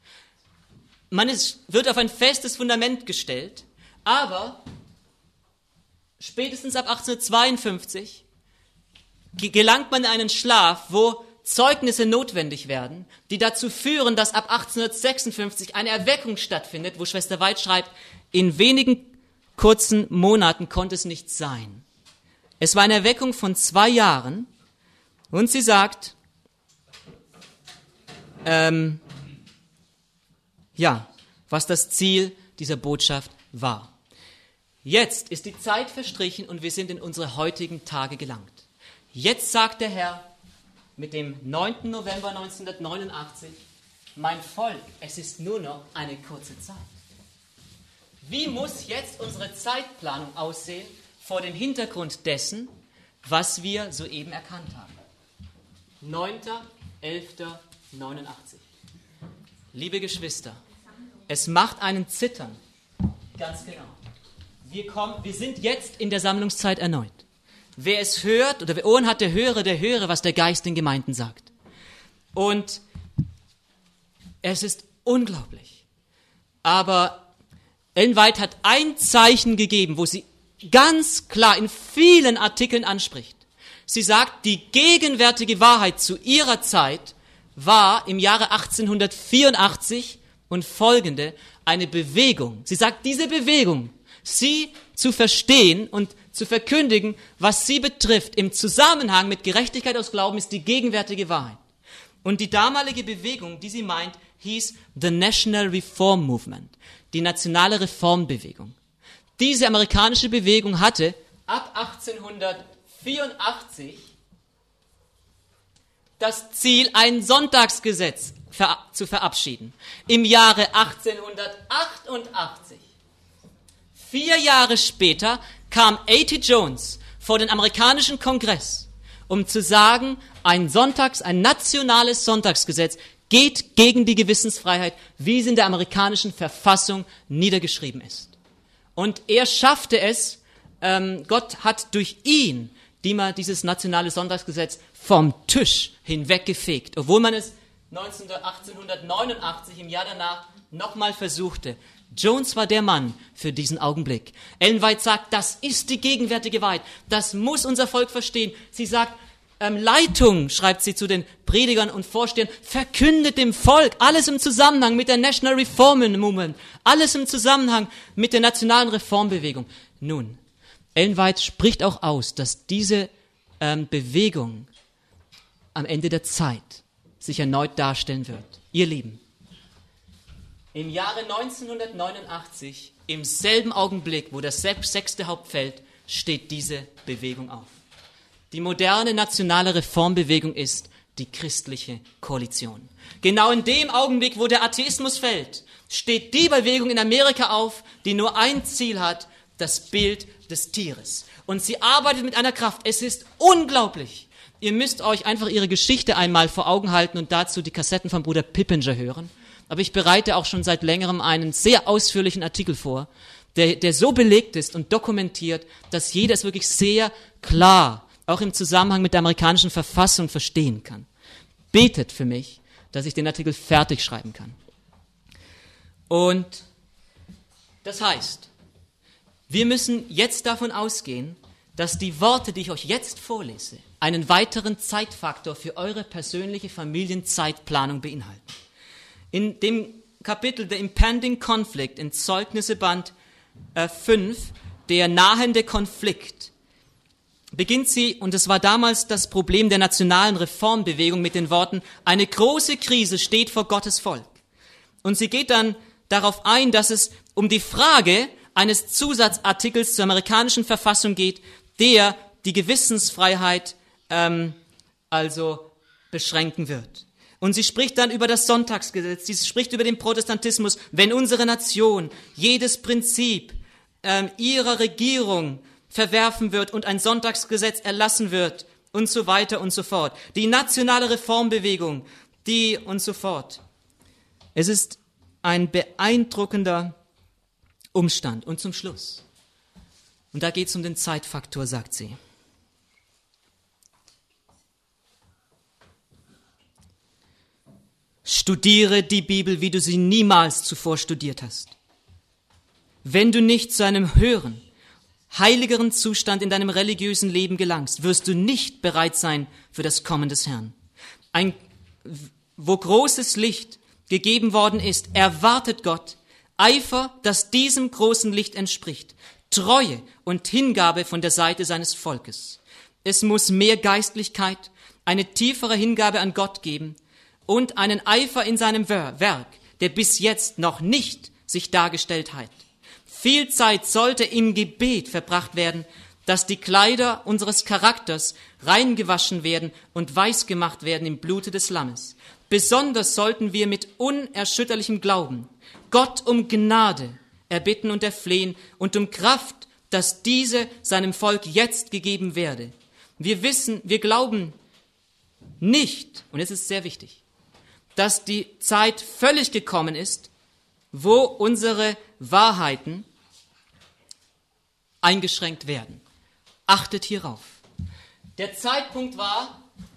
Wird auf ein festes Fundament gestellt, aber spätestens ab 1852 gelangt man in einen Schlaf, wo Zeugnisse notwendig werden, die dazu führen, dass ab 1856 eine Erweckung stattfindet, wo Schwester Weid schreibt, in wenigen kurzen Monaten konnte es nicht sein. Es war eine Erweckung von 2 Jahren und sie sagt, was das Ziel dieser Botschaft war. Jetzt ist die Zeit verstrichen und wir sind in unsere heutigen Tage gelangt. Jetzt sagt der Herr mit dem 9. November 1989, mein Volk, es ist nur noch eine kurze Zeit. Wie muss jetzt unsere Zeitplanung aussehen vor dem Hintergrund dessen, was wir soeben erkannt haben? 9.11.89. Liebe Geschwister, es macht einen zittern. Ganz genau. Wir sind jetzt in der Sammlungszeit erneut. Wer es hört oder wer Ohren hat, der höre, was der Geist den Gemeinden sagt. Und es ist unglaublich. Aber Ellen White hat ein Zeichen gegeben, wo sie ganz klar in vielen Artikeln anspricht. Sie sagt, die gegenwärtige Wahrheit zu ihrer Zeit war im Jahre 1884 und folgende eine Bewegung. Sie sagt, diese Bewegung, sie zu verstehen und zu verkündigen, was sie betrifft, im Zusammenhang mit Gerechtigkeit aus Glauben, ist die gegenwärtige Wahrheit. Und die damalige Bewegung, die sie meint, hieß The National Reform Movement, die nationale Reformbewegung. Diese amerikanische Bewegung hatte ab 1884 das Ziel, ein Sonntagsgesetz zu verabschieden. Im Jahre 1888, 4 Jahre später, kam A.T. Jones vor den amerikanischen Kongress, um zu sagen, ein nationales Sonntagsgesetz geht gegen die Gewissensfreiheit, wie es in der amerikanischen Verfassung niedergeschrieben ist. Und er schaffte es, Gott hat durch ihn dieses nationale Sonntagsgesetz vom Tisch hinweggefegt, obwohl man es 1889, im Jahr danach, nochmal versuchte. Jones war der Mann für diesen Augenblick. Ellen White sagt, das ist die gegenwärtige Wahrheit. Das muss unser Volk verstehen. Sie sagt, Leitung, schreibt sie zu den Predigern und Vorstehern, verkündet dem Volk, alles im Zusammenhang mit der National Reform Movement, alles im Zusammenhang mit der nationalen Reformbewegung. Nun, Ellen White spricht auch aus, dass diese Bewegung am Ende der Zeit sich erneut darstellen wird. Ihr Lieben, im Jahre 1989, im selben Augenblick, wo das 6. Haupt fällt, steht diese Bewegung auf. Die moderne nationale Reformbewegung ist die christliche Koalition. Genau in dem Augenblick, wo der Atheismus fällt, steht die Bewegung in Amerika auf, die nur ein Ziel hat, das Bild des Tieres. Und sie arbeitet mit einer Kraft. Es ist unglaublich. Ihr müsst euch einfach ihre Geschichte einmal vor Augen halten und dazu die Kassetten von Bruder Pippinger hören. Aber ich bereite auch schon seit längerem einen sehr ausführlichen Artikel vor, der so belegt ist und dokumentiert, dass jeder es wirklich sehr klar auch im Zusammenhang mit der amerikanischen Verfassung verstehen kann. Betet für mich, dass ich den Artikel fertig schreiben kann. Und das heißt, wir müssen jetzt davon ausgehen, dass die Worte, die ich euch jetzt vorlese, einen weiteren Zeitfaktor für eure persönliche Familienzeitplanung beinhalten. In dem Kapitel The Impending Conflict in Zeugnisseband 5, der nahende Konflikt, beginnt sie, und es war damals das Problem der nationalen Reformbewegung, mit den Worten, eine große Krise steht vor Gottes Volk. Und sie geht dann darauf ein, dass es um die Frage eines Zusatzartikels zur amerikanischen Verfassung geht, der die Gewissensfreiheit also beschränken wird. Und sie spricht dann über das Sonntagsgesetz, sie spricht über den Protestantismus, wenn unsere Nation jedes Prinzip ihrer Regierung verwerfen wird und ein Sonntagsgesetz erlassen wird und so weiter und so fort. Die nationale Reformbewegung, die und so fort. Es ist ein beeindruckender Umstand. Und zum Schluss, und da geht es um den Zeitfaktor, sagt sie. Studiere die Bibel, wie du sie niemals zuvor studiert hast. Wenn du nicht zu einem höheren, heiligeren Zustand in deinem religiösen Leben gelangst, wirst du nicht bereit sein für das Kommen des Herrn. Wo großes Licht gegeben worden ist, erwartet Gott Eifer, das diesem großen Licht entspricht, Treue und Hingabe von der Seite seines Volkes. Es muss mehr Geistlichkeit, eine tiefere Hingabe an Gott geben und einen Eifer in seinem Werk, der bis jetzt noch nicht sich dargestellt hat. Viel Zeit sollte im Gebet verbracht werden, dass die Kleider unseres Charakters reingewaschen werden und weiß gemacht werden im Blute des Lammes. Besonders sollten wir mit unerschütterlichem Glauben Gott um Gnade erbitten und erflehen und um Kraft, dass diese seinem Volk jetzt gegeben werde. Wir glauben nicht, und es ist sehr wichtig, dass die Zeit völlig gekommen ist, wo unsere Wahrheiten eingeschränkt werden. Achtet hierauf. Der Zeitpunkt war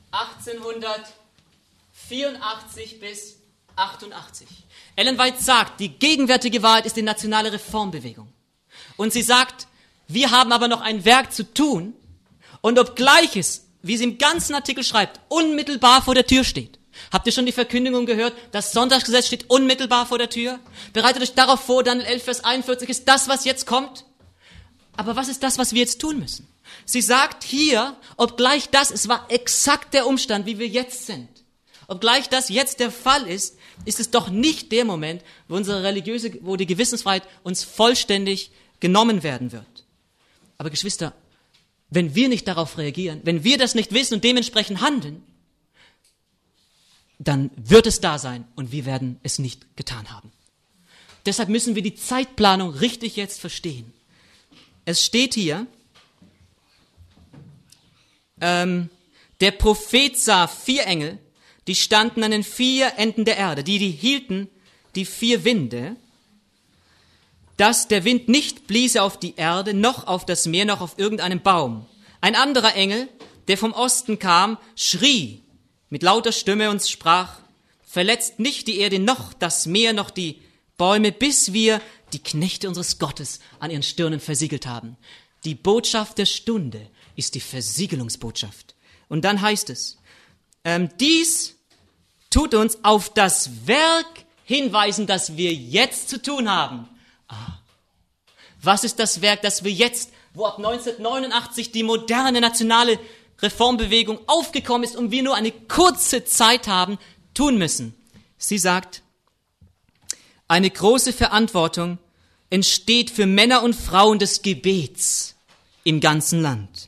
1884 bis 88. Ellen White sagt, die gegenwärtige Wahrheit ist die nationale Reformbewegung. Und sie sagt, wir haben aber noch ein Werk zu tun, und obgleich es, wie sie im ganzen Artikel schreibt, unmittelbar vor der Tür steht. Habt ihr schon die Verkündigung gehört? Das Sonntagsgesetz steht unmittelbar vor der Tür. Bereitet euch darauf vor, Daniel 11, Vers 41 ist das, was jetzt kommt. Aber was ist das, was wir jetzt tun müssen? Sie sagt hier, obgleich das, es war exakt der Umstand, wie wir jetzt sind. Obgleich das jetzt der Fall ist, ist es doch nicht der Moment, wo wo die Gewissensfreiheit uns vollständig genommen werden wird. Aber Geschwister, wenn wir nicht darauf reagieren, wenn wir das nicht wissen und dementsprechend handeln, dann wird es da sein und wir werden es nicht getan haben. Deshalb müssen wir die Zeitplanung richtig jetzt verstehen. Es steht hier, der Prophet sah 4 Engel, die standen an den 4 Enden der Erde, die hielten die 4 Winde, dass der Wind nicht bliese auf die Erde, noch auf das Meer, noch auf irgendeinen Baum. Ein anderer Engel, der vom Osten kam, schrie mit lauter Stimme und sprach, verletzt nicht die Erde, noch das Meer, noch die Bäume, bis wir die Knechte unseres Gottes an ihren Stirnen versiegelt haben. Die Botschaft der Stunde ist die Versiegelungsbotschaft. Und dann heißt es, dies tut uns auf das Werk hinweisen, das wir jetzt zu tun haben. Was ist das Werk, das wir jetzt, wo ab 1989 die moderne nationale Reformbewegung aufgekommen ist und wir nur eine kurze Zeit haben, tun müssen? Sie sagt, eine große Verantwortung entsteht für Männer und Frauen des Gebets im ganzen Land.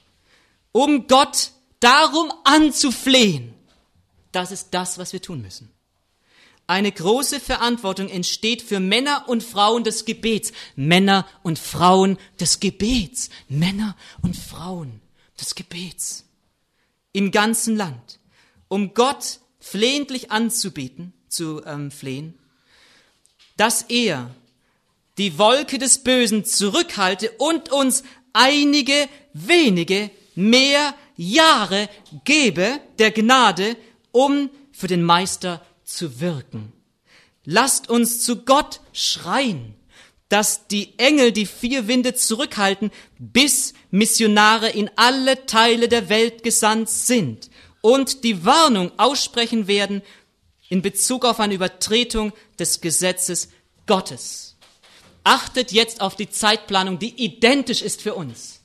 Um Gott darum anzuflehen. Das ist das, was wir tun müssen. Eine große Verantwortung entsteht für Männer und Frauen des Gebets. Männer und Frauen des Gebets. Männer und Frauen des Gebets. Im ganzen Land. Um Gott flehentlich anzubieten, flehen, dass er die Wolke des Bösen zurückhalte und uns einige wenige mehr Jahre gebe der Gnade, um für den Meister zu wirken. Lasst uns zu Gott schreien, dass die Engel die 4 Winde zurückhalten, bis Missionare in alle Teile der Welt gesandt sind und die Warnung aussprechen werden in Bezug auf eine Übertretung des Gesetzes Gottes. Achtet jetzt auf die Zeitplanung, die identisch ist für uns.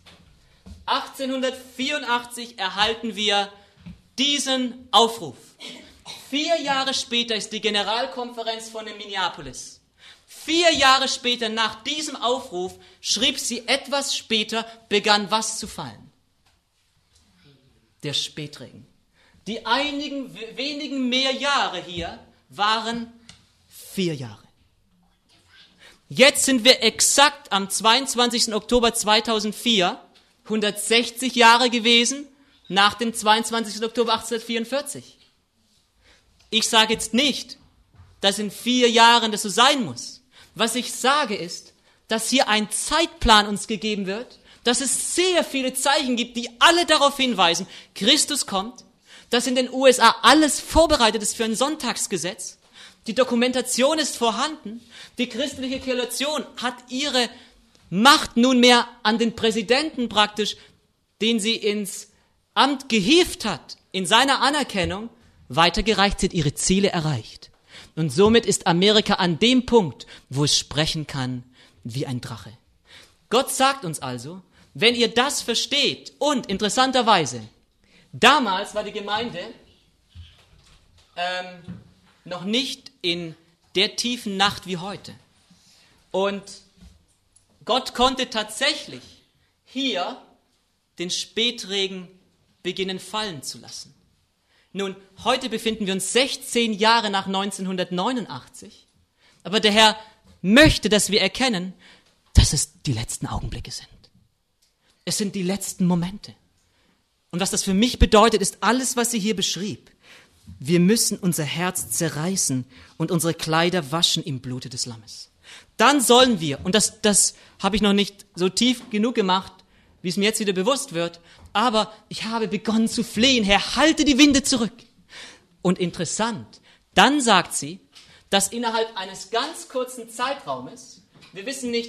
1884 erhalten wir diesen Aufruf. 4 Jahre später ist die Generalkonferenz von Minneapolis. 4 Jahre später, nach diesem Aufruf, schrieb sie etwas später, begann was zu fallen? Der Spätregen. Die wenigen mehr Jahre hier waren 4 Jahre. Jetzt sind wir exakt am 22. Oktober 2004, 160 Jahre gewesen, nach dem 22. Oktober 1844. Ich sage jetzt nicht, dass in 4 Jahren das so sein muss. Was ich sage ist, dass hier ein Zeitplan uns gegeben wird, dass es sehr viele Zeichen gibt, die alle darauf hinweisen, Christus kommt, dass in den USA alles vorbereitet ist für ein Sonntagsgesetz, die Dokumentation ist vorhanden, die christliche Koalition hat ihre Macht nunmehr an den Präsidenten praktisch, den sie ins Amt gehievt hat, in seiner Anerkennung, weitergereicht, sind ihre Ziele erreicht. Und somit ist Amerika an dem Punkt, wo es sprechen kann wie ein Drache. Gott sagt uns also, wenn ihr das versteht, und interessanterweise, damals war die Gemeinde noch nicht in der tiefen Nacht wie heute. Und Gott konnte tatsächlich hier den Spätregen beginnen fallen zu lassen. Nun, heute befinden wir uns 16 Jahre nach 1989, aber der Herr möchte, dass wir erkennen, dass es die letzten Augenblicke sind. Es sind die letzten Momente. Und was das für mich bedeutet, ist alles, was sie hier beschrieb. Wir müssen unser Herz zerreißen und unsere Kleider waschen im Blute des Lammes. Dann sollen wir, und das habe ich noch nicht so tief genug gemacht, wie es mir jetzt wieder bewusst wird, aber ich habe begonnen zu flehen, Herr, halte die Winde zurück. Und interessant, dann sagt sie, dass innerhalb eines ganz kurzen Zeitraumes, wir wissen nicht,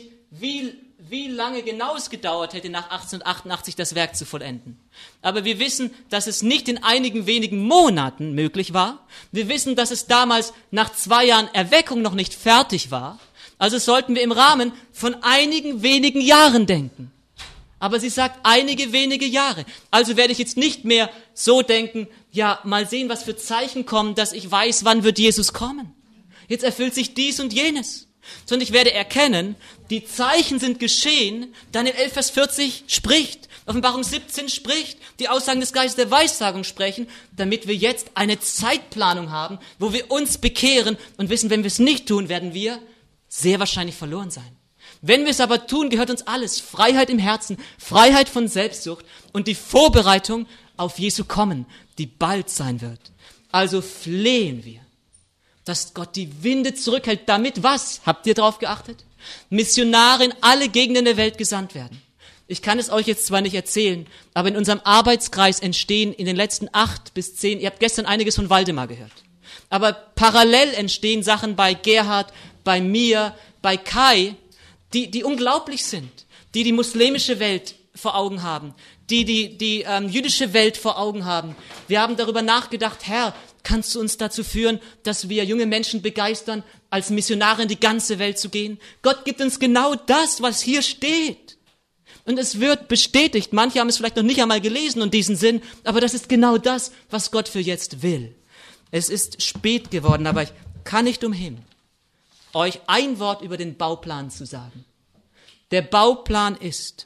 wie lange genau es gedauert hätte, nach 1888 das Werk zu vollenden. Aber wir wissen, dass es nicht in einigen wenigen Monaten möglich war. Wir wissen, dass es damals nach 2 Jahren Erweckung noch nicht fertig war. Also sollten wir im Rahmen von einigen wenigen Jahren denken. Aber sie sagt einige wenige Jahre. Also werde ich jetzt nicht mehr so denken, ja, mal sehen, was für Zeichen kommen, dass ich weiß, wann wird Jesus kommen. Jetzt erfüllt sich dies und jenes. Sondern ich werde erkennen, die Zeichen sind geschehen. Daniel 11, Vers 40 spricht. Offenbarung 17 spricht. Die Aussagen des Geistes der Weissagung sprechen, damit wir jetzt eine Zeitplanung haben, wo wir uns bekehren und wissen, wenn wir es nicht tun, werden wir sehr wahrscheinlich verloren sein. Wenn wir es aber tun, gehört uns alles. Freiheit im Herzen, Freiheit von Selbstsucht und die Vorbereitung auf Jesu Kommen, die bald sein wird. Also flehen wir, dass Gott die Winde zurückhält, damit was? Habt ihr darauf geachtet? Missionare in alle Gegenden der Welt gesandt werden. Ich kann es euch jetzt zwar nicht erzählen, aber in unserem Arbeitskreis entstehen in den letzten 8 bis 10, ihr habt gestern einiges von Waldemar gehört, aber parallel entstehen Sachen bei Gerhard, bei mir, bei Kai, die unglaublich sind, die muslimische Welt vor Augen haben, die jüdische Welt vor Augen haben. Wir haben darüber nachgedacht, Herr, kannst du uns dazu führen, dass wir junge Menschen begeistern, als Missionare in die ganze Welt zu gehen? Gott gibt uns genau das, was hier steht. Und es wird bestätigt. Manche haben es vielleicht noch nicht einmal gelesen und diesen Sinn, aber das ist genau das, was Gott für jetzt will. Es ist spät geworden, aber ich kann nicht umhin, euch ein Wort über den Bauplan zu sagen. Der Bauplan ist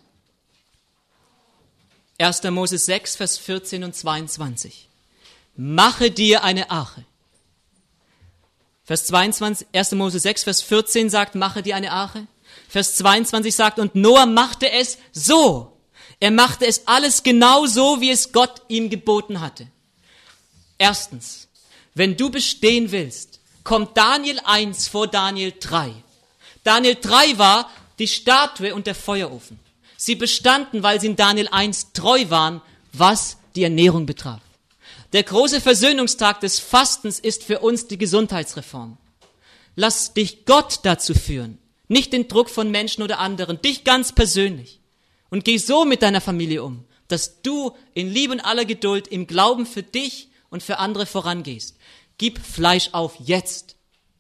1. Mose 6, Vers 14 und 22. Mache dir eine Arche. Vers 22, 1. Mose 6, Vers 14 sagt, mache dir eine Arche. Vers 22 sagt, und Noah machte es so. Er machte es alles genau so, wie es Gott ihm geboten hatte. Erstens, wenn du bestehen willst, kommt Daniel 1 vor Daniel 3. Daniel 3 war die Statue und der Feuerofen. Sie bestanden, weil sie in Daniel 1 treu waren, was die Ernährung betraf. Der große Versöhnungstag des Fastens ist für uns die Gesundheitsreform. Lass dich Gott dazu führen, nicht den Druck von Menschen oder anderen, dich ganz persönlich. Und geh so mit deiner Familie um, dass du in Liebe und aller Geduld im Glauben für dich und für andere vorangehst. Gib Fleisch auf jetzt.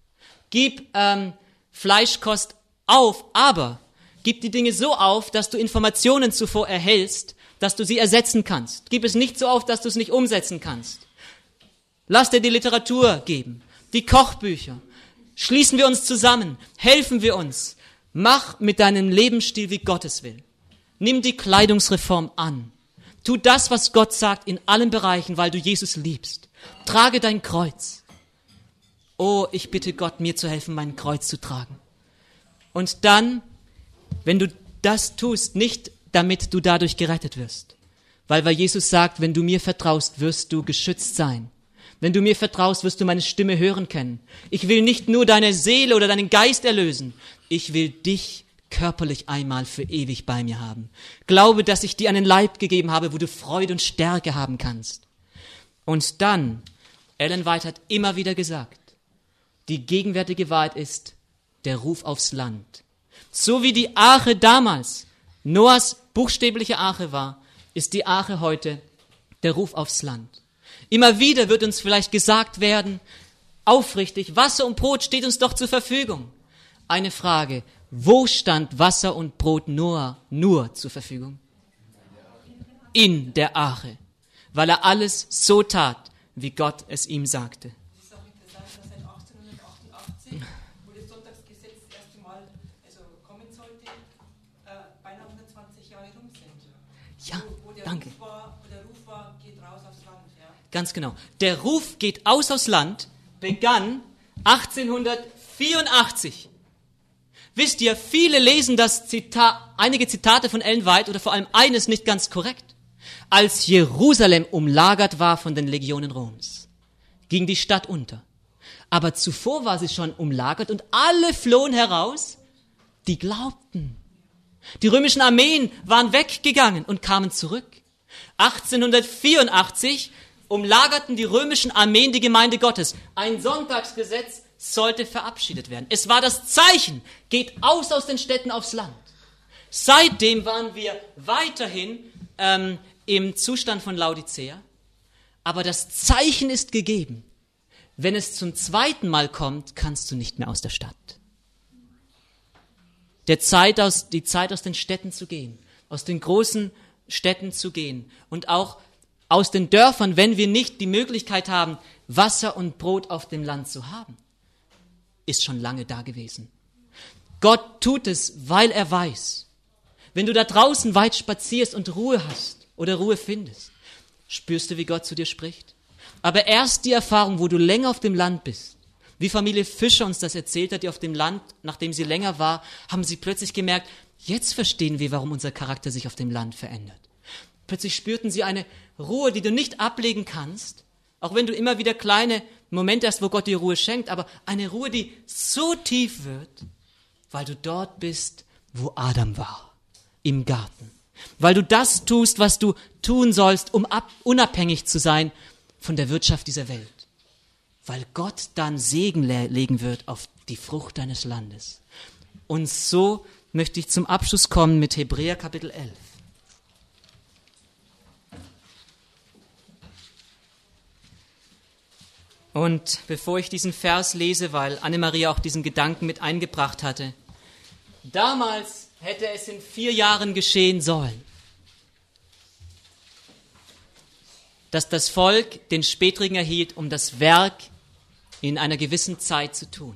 Gib Fleischkost auf, aber gib die Dinge so auf, dass du Informationen zuvor erhältst, dass du sie ersetzen kannst. Gib es nicht so auf, dass du es nicht umsetzen kannst. Lass dir die Literatur geben, die Kochbücher. Schließen wir uns zusammen, helfen wir uns. Mach mit deinem Lebensstil, wie Gott es will. Nimm die Kleidungsreform an. Tu das, was Gott sagt, in allen Bereichen, weil du Jesus liebst. Trage dein Kreuz. Oh, ich bitte Gott, mir zu helfen, mein Kreuz zu tragen. Und dann, wenn du das tust, nicht damit du dadurch gerettet wirst. Weil Jesus sagt, wenn du mir vertraust, wirst du geschützt sein. Wenn du mir vertraust, wirst du meine Stimme hören können. Ich will nicht nur deine Seele oder deinen Geist erlösen. Ich will dich körperlich einmal für ewig bei mir haben. Glaube, dass ich dir einen Leib gegeben habe, wo du Freude und Stärke haben kannst. Und dann, Ellen White hat immer wieder gesagt, die gegenwärtige Wahrheit ist der Ruf aufs Land. So wie die Arche damals Noahs buchstäbliche Arche war, ist die Arche heute der Ruf aufs Land. Immer wieder wird uns vielleicht gesagt werden, aufrichtig, Wasser und Brot steht uns doch zur Verfügung. Eine Frage, wo stand Wasser und Brot Noah nur zur Verfügung? In der Arche, weil er alles so tat, wie Gott es ihm sagte. Es ist auch interessant, dass seit 1888, wo das Sonntagsgesetz das erste Mal kommen sollte, beinahe 120 Jahre rum sind. Ja, wo der danke. Ruf war, geht raus aufs Land. Ja. Ganz genau. Der Ruf geht aus aufs Land, begann 1884. Wisst ihr, viele lesen einige Zitate von Ellen White oder vor allem eines nicht ganz korrekt. Als Jerusalem umlagert war von den Legionen Roms, ging die Stadt unter. Aber zuvor war sie schon umlagert und alle flohen heraus, die glaubten. Die römischen Armeen waren weggegangen und kamen zurück. 1884 umlagerten die römischen Armeen die Gemeinde Gottes. Ein Sonntagsgesetz sollte verabschiedet werden. Es war das Zeichen, geht aus den Städten aufs Land. Seitdem waren wir weiterhin im Zustand von Laodicea. Aber das Zeichen ist gegeben. Wenn es zum zweiten Mal kommt, kannst du nicht mehr aus der Stadt. Die Zeit aus den Städten zu gehen, aus den großen Städten zu gehen und auch aus den Dörfern, wenn wir nicht die Möglichkeit haben, Wasser und Brot auf dem Land zu haben, ist schon lange da gewesen. Gott tut es, weil er weiß. Wenn du da draußen weit spazierst und Ruhe hast oder Ruhe findest, spürst du, wie Gott zu dir spricht. Aber erst die Erfahrung, wo du länger auf dem Land bist, wie Familie Fischer uns das erzählt hat, die auf dem Land, nachdem sie länger war, haben sie plötzlich gemerkt, jetzt verstehen wir, warum unser Charakter sich auf dem Land verändert. Plötzlich spürten sie eine Ruhe, die du nicht ablegen kannst, auch wenn du immer wieder kleine Momente hast, wo Gott dir Ruhe schenkt, aber eine Ruhe, die so tief wird, weil du dort bist, wo Adam war, im Garten. Weil du das tust, was du tun sollst, um unabhängig zu sein von der Wirtschaft dieser Welt. Weil Gott dann Segen legen wird auf die Frucht deines Landes. Und so möchte ich zum Abschluss kommen mit Hebräer Kapitel 11. Und bevor ich diesen Vers lese, weil Annemaria auch diesen Gedanken mit eingebracht hatte, damals hätte es in 4 Jahren geschehen sollen, dass das Volk den Spätregen erhielt, um das Werk in einer gewissen Zeit zu tun.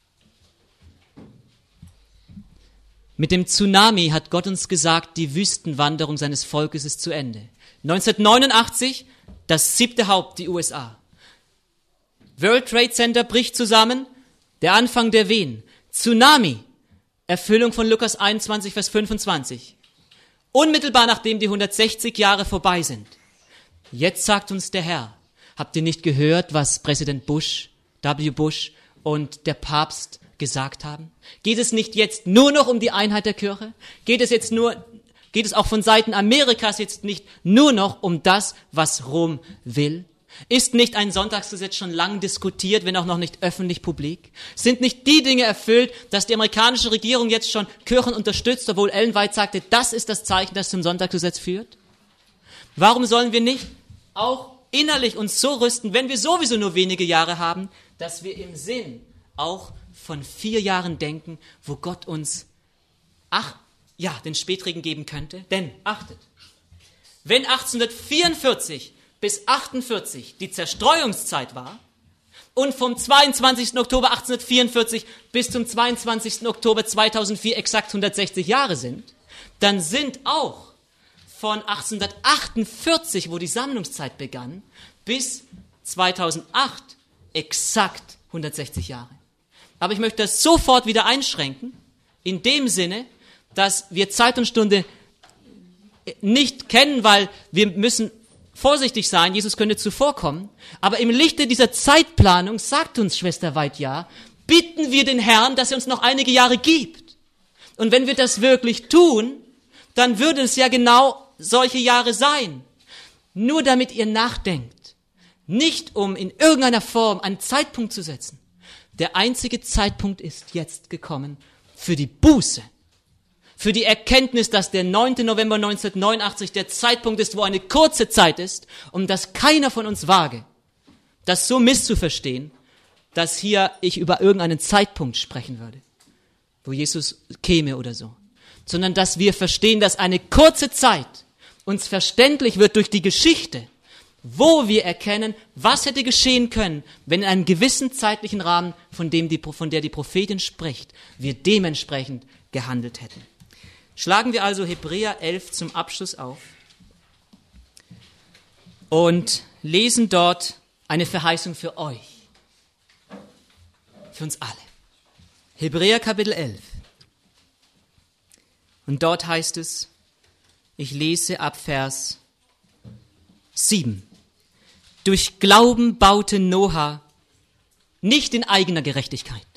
Mit dem Tsunami hat Gott uns gesagt, die Wüstenwanderung seines Volkes ist zu Ende. 1989, das 7. Haupt, die USA. World Trade Center bricht zusammen, der Anfang der Wehen. Tsunami, Erfüllung von Lukas 21, Vers 25. Unmittelbar nachdem die 160 Jahre vorbei sind. Jetzt sagt uns der Herr, habt ihr nicht gehört, was Präsident Bush, W. Bush und der Papst gesagt haben? Geht es nicht jetzt nur noch um die Einheit der Kirche? Geht es auch von Seiten Amerikas jetzt nicht nur noch um das, was Rom will? Ist nicht ein Sonntagsgesetz schon lang diskutiert, wenn auch noch nicht öffentlich publik? Sind nicht die Dinge erfüllt, dass die amerikanische Regierung jetzt schon Kirchen unterstützt, obwohl Ellen White sagte, das ist das Zeichen, das zum Sonntagsgesetz führt? Warum sollen wir nicht auch innerlich uns so rüsten, wenn wir sowieso nur wenige Jahre haben, dass wir im Sinn auch von 4 Jahren denken, wo Gott uns den Spätregen geben könnte? Denn, achtet, wenn 1844 bis 48 die Zerstreuungszeit war und vom 22. Oktober 1844 bis zum 22. Oktober 2004 exakt 160 Jahre sind, dann sind auch von 1848, wo die Sammlungszeit begann, bis 2008 exakt 160 Jahre. Aber ich möchte das sofort wieder einschränken, in dem Sinne, dass wir Zeit und Stunde nicht kennen, weil wir müssen vorsichtig sein, Jesus könnte zuvorkommen, aber im Lichte dieser Zeitplanung, sagt uns Schwester White ja, bitten wir den Herrn, dass er uns noch einige Jahre gibt. Und wenn wir das wirklich tun, dann würde es ja genau solche Jahre sein. Nur damit ihr nachdenkt, nicht um in irgendeiner Form einen Zeitpunkt zu setzen. Der einzige Zeitpunkt ist jetzt gekommen für die Buße. Für die Erkenntnis, dass der 9. November 1989 der Zeitpunkt ist, wo eine kurze Zeit ist, und dass keiner von uns wage, das so misszuverstehen, dass hier ich über irgendeinen Zeitpunkt sprechen würde, wo Jesus käme oder so. Sondern dass wir verstehen, dass eine kurze Zeit uns verständlich wird durch die Geschichte, wo wir erkennen, was hätte geschehen können, wenn in einem gewissen zeitlichen Rahmen, von der die Prophetin spricht, wir dementsprechend gehandelt hätten. Schlagen wir also Hebräer 11 zum Abschluss auf und lesen dort eine Verheißung für euch, für uns alle. Hebräer Kapitel 11. Und dort heißt es, ich lese ab Vers 7. Durch Glauben baute Noah nicht in eigener Gerechtigkeit,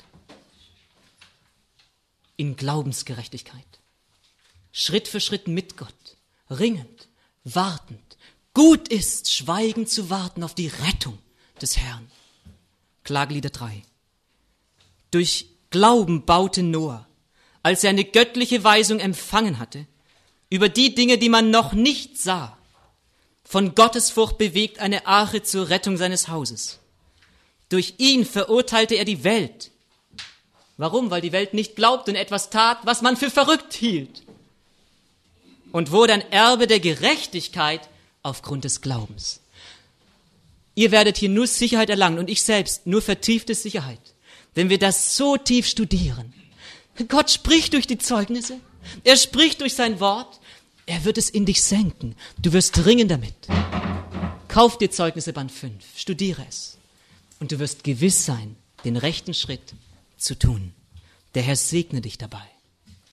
in Glaubensgerechtigkeit. Schritt für Schritt mit Gott, ringend, wartend. Gut ist, schweigend zu warten auf die Rettung des Herrn. Klagelieder 3. Durch Glauben baute Noah, als er eine göttliche Weisung empfangen hatte, über die Dinge, die man noch nicht sah, von Gottesfurcht bewegt, eine Arche zur Rettung seines Hauses. Durch ihn verurteilte er die Welt. Warum? Weil die Welt nicht glaubte und etwas tat, was man für verrückt hielt. Und wurde ein Erbe der Gerechtigkeit aufgrund des Glaubens. Ihr werdet hier nur Sicherheit erlangen und ich selbst nur vertiefte Sicherheit, wenn wir das so tief studieren. Gott spricht durch die Zeugnisse, er spricht durch sein Wort, er wird es in dich senken. Du wirst ringen damit. Kauf dir Zeugnisse Band 5, studiere es und du wirst gewiss sein, den rechten Schritt zu tun. Der Herr segne dich dabei.